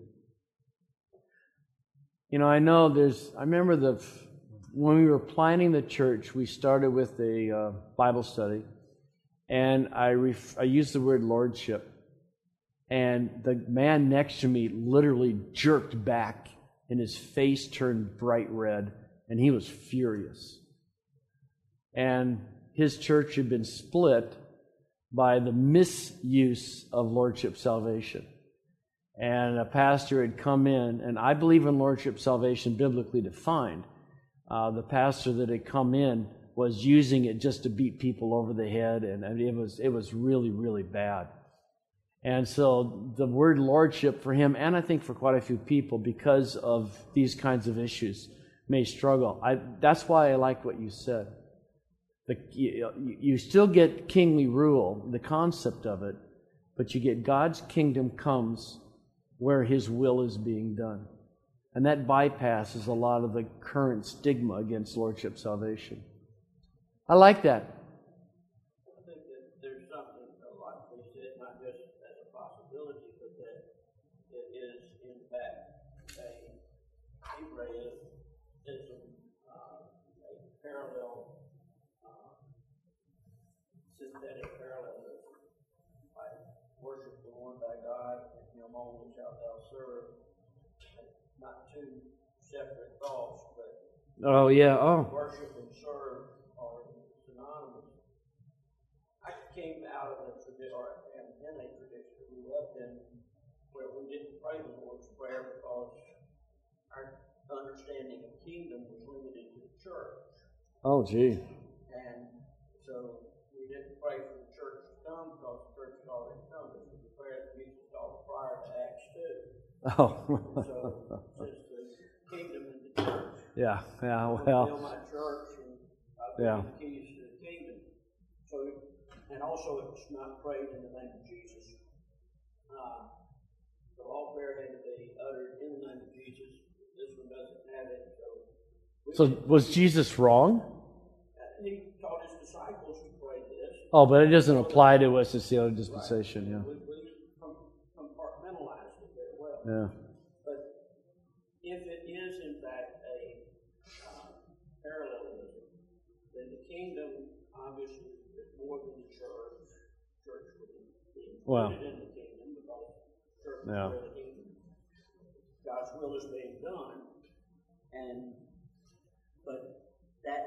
You know, I remember when we were planning the church, we started with a Bible study, and I used the word lordship. And the man next to me literally jerked back, and his face turned bright red, and he was furious. And his church had been split by the misuse of lordship salvation. And a pastor had come in, and I believe in lordship salvation biblically defined. The pastor that had come in was using it just to beat people over the head, and it was really, really bad. And so the word lordship for him, and I think for quite a few people, because of these kinds of issues, may struggle. That's why I like what you said. You still get kingly rule, the concept of it, but you get God's kingdom comes where His will is being done. And that bypasses a lot of the current stigma against lordship salvation. I like that. I think that there's something, like we said, not just as a possibility, but that it is, in fact, a Hebraism, a parallel, synthetic parallelism, like worship the one thy God, and Him only shalt thou serve. Not two separate thoughts, but worship and serve are synonymous. I came out of a tradition, or am in a tradition that we loved in, where we didn't pray the Lord's Prayer because our understanding of kingdom was limited to the church. Oh, gee. And so we didn't pray for the church to come because the church had already come. This was the prayer that Jesus taught prior to Acts 2. Oh. So it's the kingdom and the church. Yeah, well. Build my church, and I'll give Yeah. you the keys to the kingdom. So, and also it's not prayed in the name of Jesus. So all prayer had to be uttered in the name of Jesus. This one doesn't have it. So was Jesus wrong? He taught His disciples to pray this. Oh, but it doesn't apply to us as the other dispensation, yeah. We compartmentalized it very well. Yeah. But if it is in fact a parallelism, then the kingdom obviously is more than the church. Church would be included in the kingdom because church is where the kingdom, God's will is being done, but that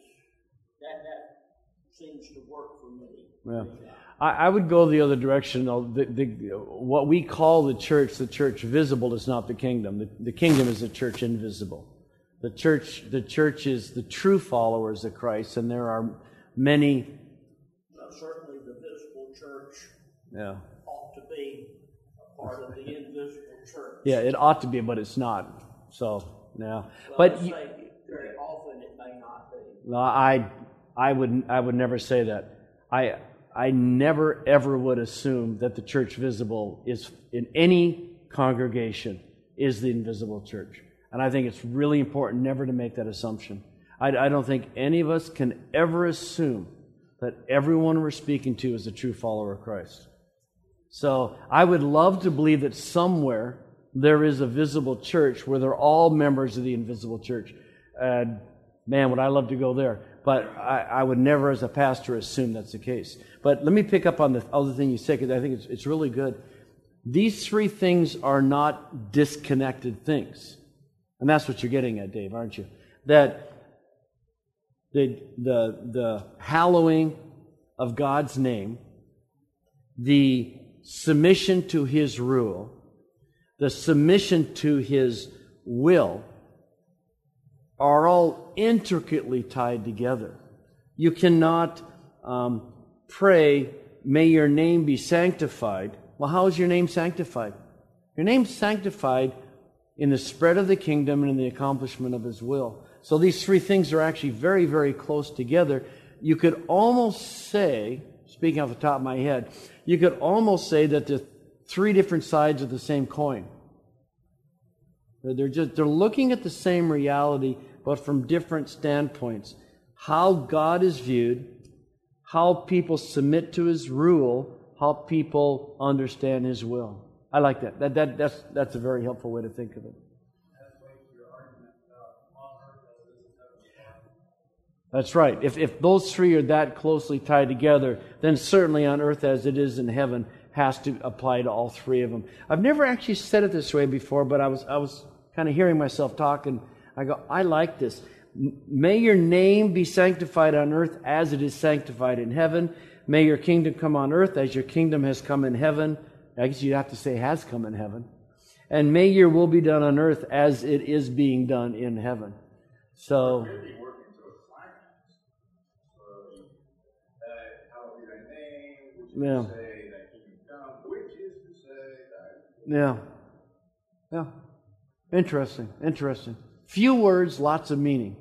seems to work for me. Yeah. I would go the other direction, though. What we call the church visible, is not the kingdom. The kingdom is the church invisible. The church is the true followers of Christ, and there are many. Certainly, the visible church Yeah. ought to be a part of the invisible church. Yeah, it ought to be, but it's not. So, yeah. Well, But very often it may not be. no, I would never say that. I never ever would assume that the church visible is in any congregation is the invisible church. And I think it's really important never to make that assumption. I don't think any of us can ever assume that everyone we're speaking to is a true follower of Christ. So I would love to believe that somewhere there is a visible church where they're all members of the invisible church. Man, would I love to go there. But I would never, as a pastor, assume that's the case. But let me pick up on the other thing you said, because I think it's really good. These three things are not disconnected things. And that's what you're getting at, Dave, aren't you? That the hallowing of God's name, the submission to His rule, the submission to His will are all intricately tied together. You cannot pray, may your name be sanctified. Well, how is your name sanctified? Your name's sanctified in the spread of the kingdom and in the accomplishment of His will. So these three things are actually very, very close together. You could almost say, speaking off the top of my head, you could almost say that they're three different sides of the same coin. They're looking at the same reality, but from different standpoints. How God is viewed, how people submit to His rule, how people understand His will. I like that. That's a very helpful way to think of it. That's right. If those three are that closely tied together, then certainly on earth as it is in heaven has to apply to all three of them. I've never actually said it this way before, but I was kind of hearing myself talk, and I go, I like this. May your name be sanctified on earth as it is sanctified in heaven. May your kingdom come on earth as your kingdom has come in heaven. I guess you'd have to say has come in heaven. And may your will be done on earth as it is being done in heaven. So, yeah. Yeah. Interesting. Few words, lots of meaning.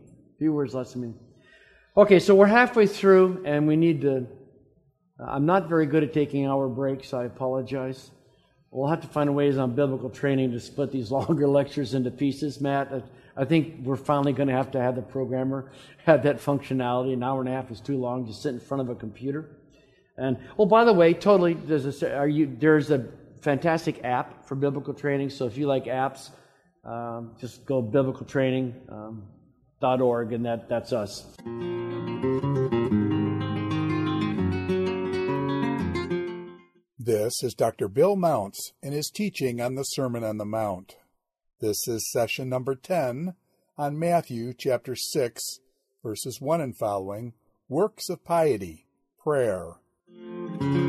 Okay, so we're halfway through, and we need to... I'm not very good at taking hour breaks. I apologize. We'll have to find ways on biblical training to split these longer lectures into pieces, Matt. I think we're finally going to have the programmer have that functionality. An hour and a half is too long to sit in front of a computer. And, oh, by the way, totally, there's a fantastic app for biblical training. So if you like apps, just go biblicaltraining.org, and that's us. This is Dr. Bill Mounts in his teaching on the Sermon on the Mount. This is session number 10 on Matthew chapter 6, verses 1 and following, Works of Piety, Prayer.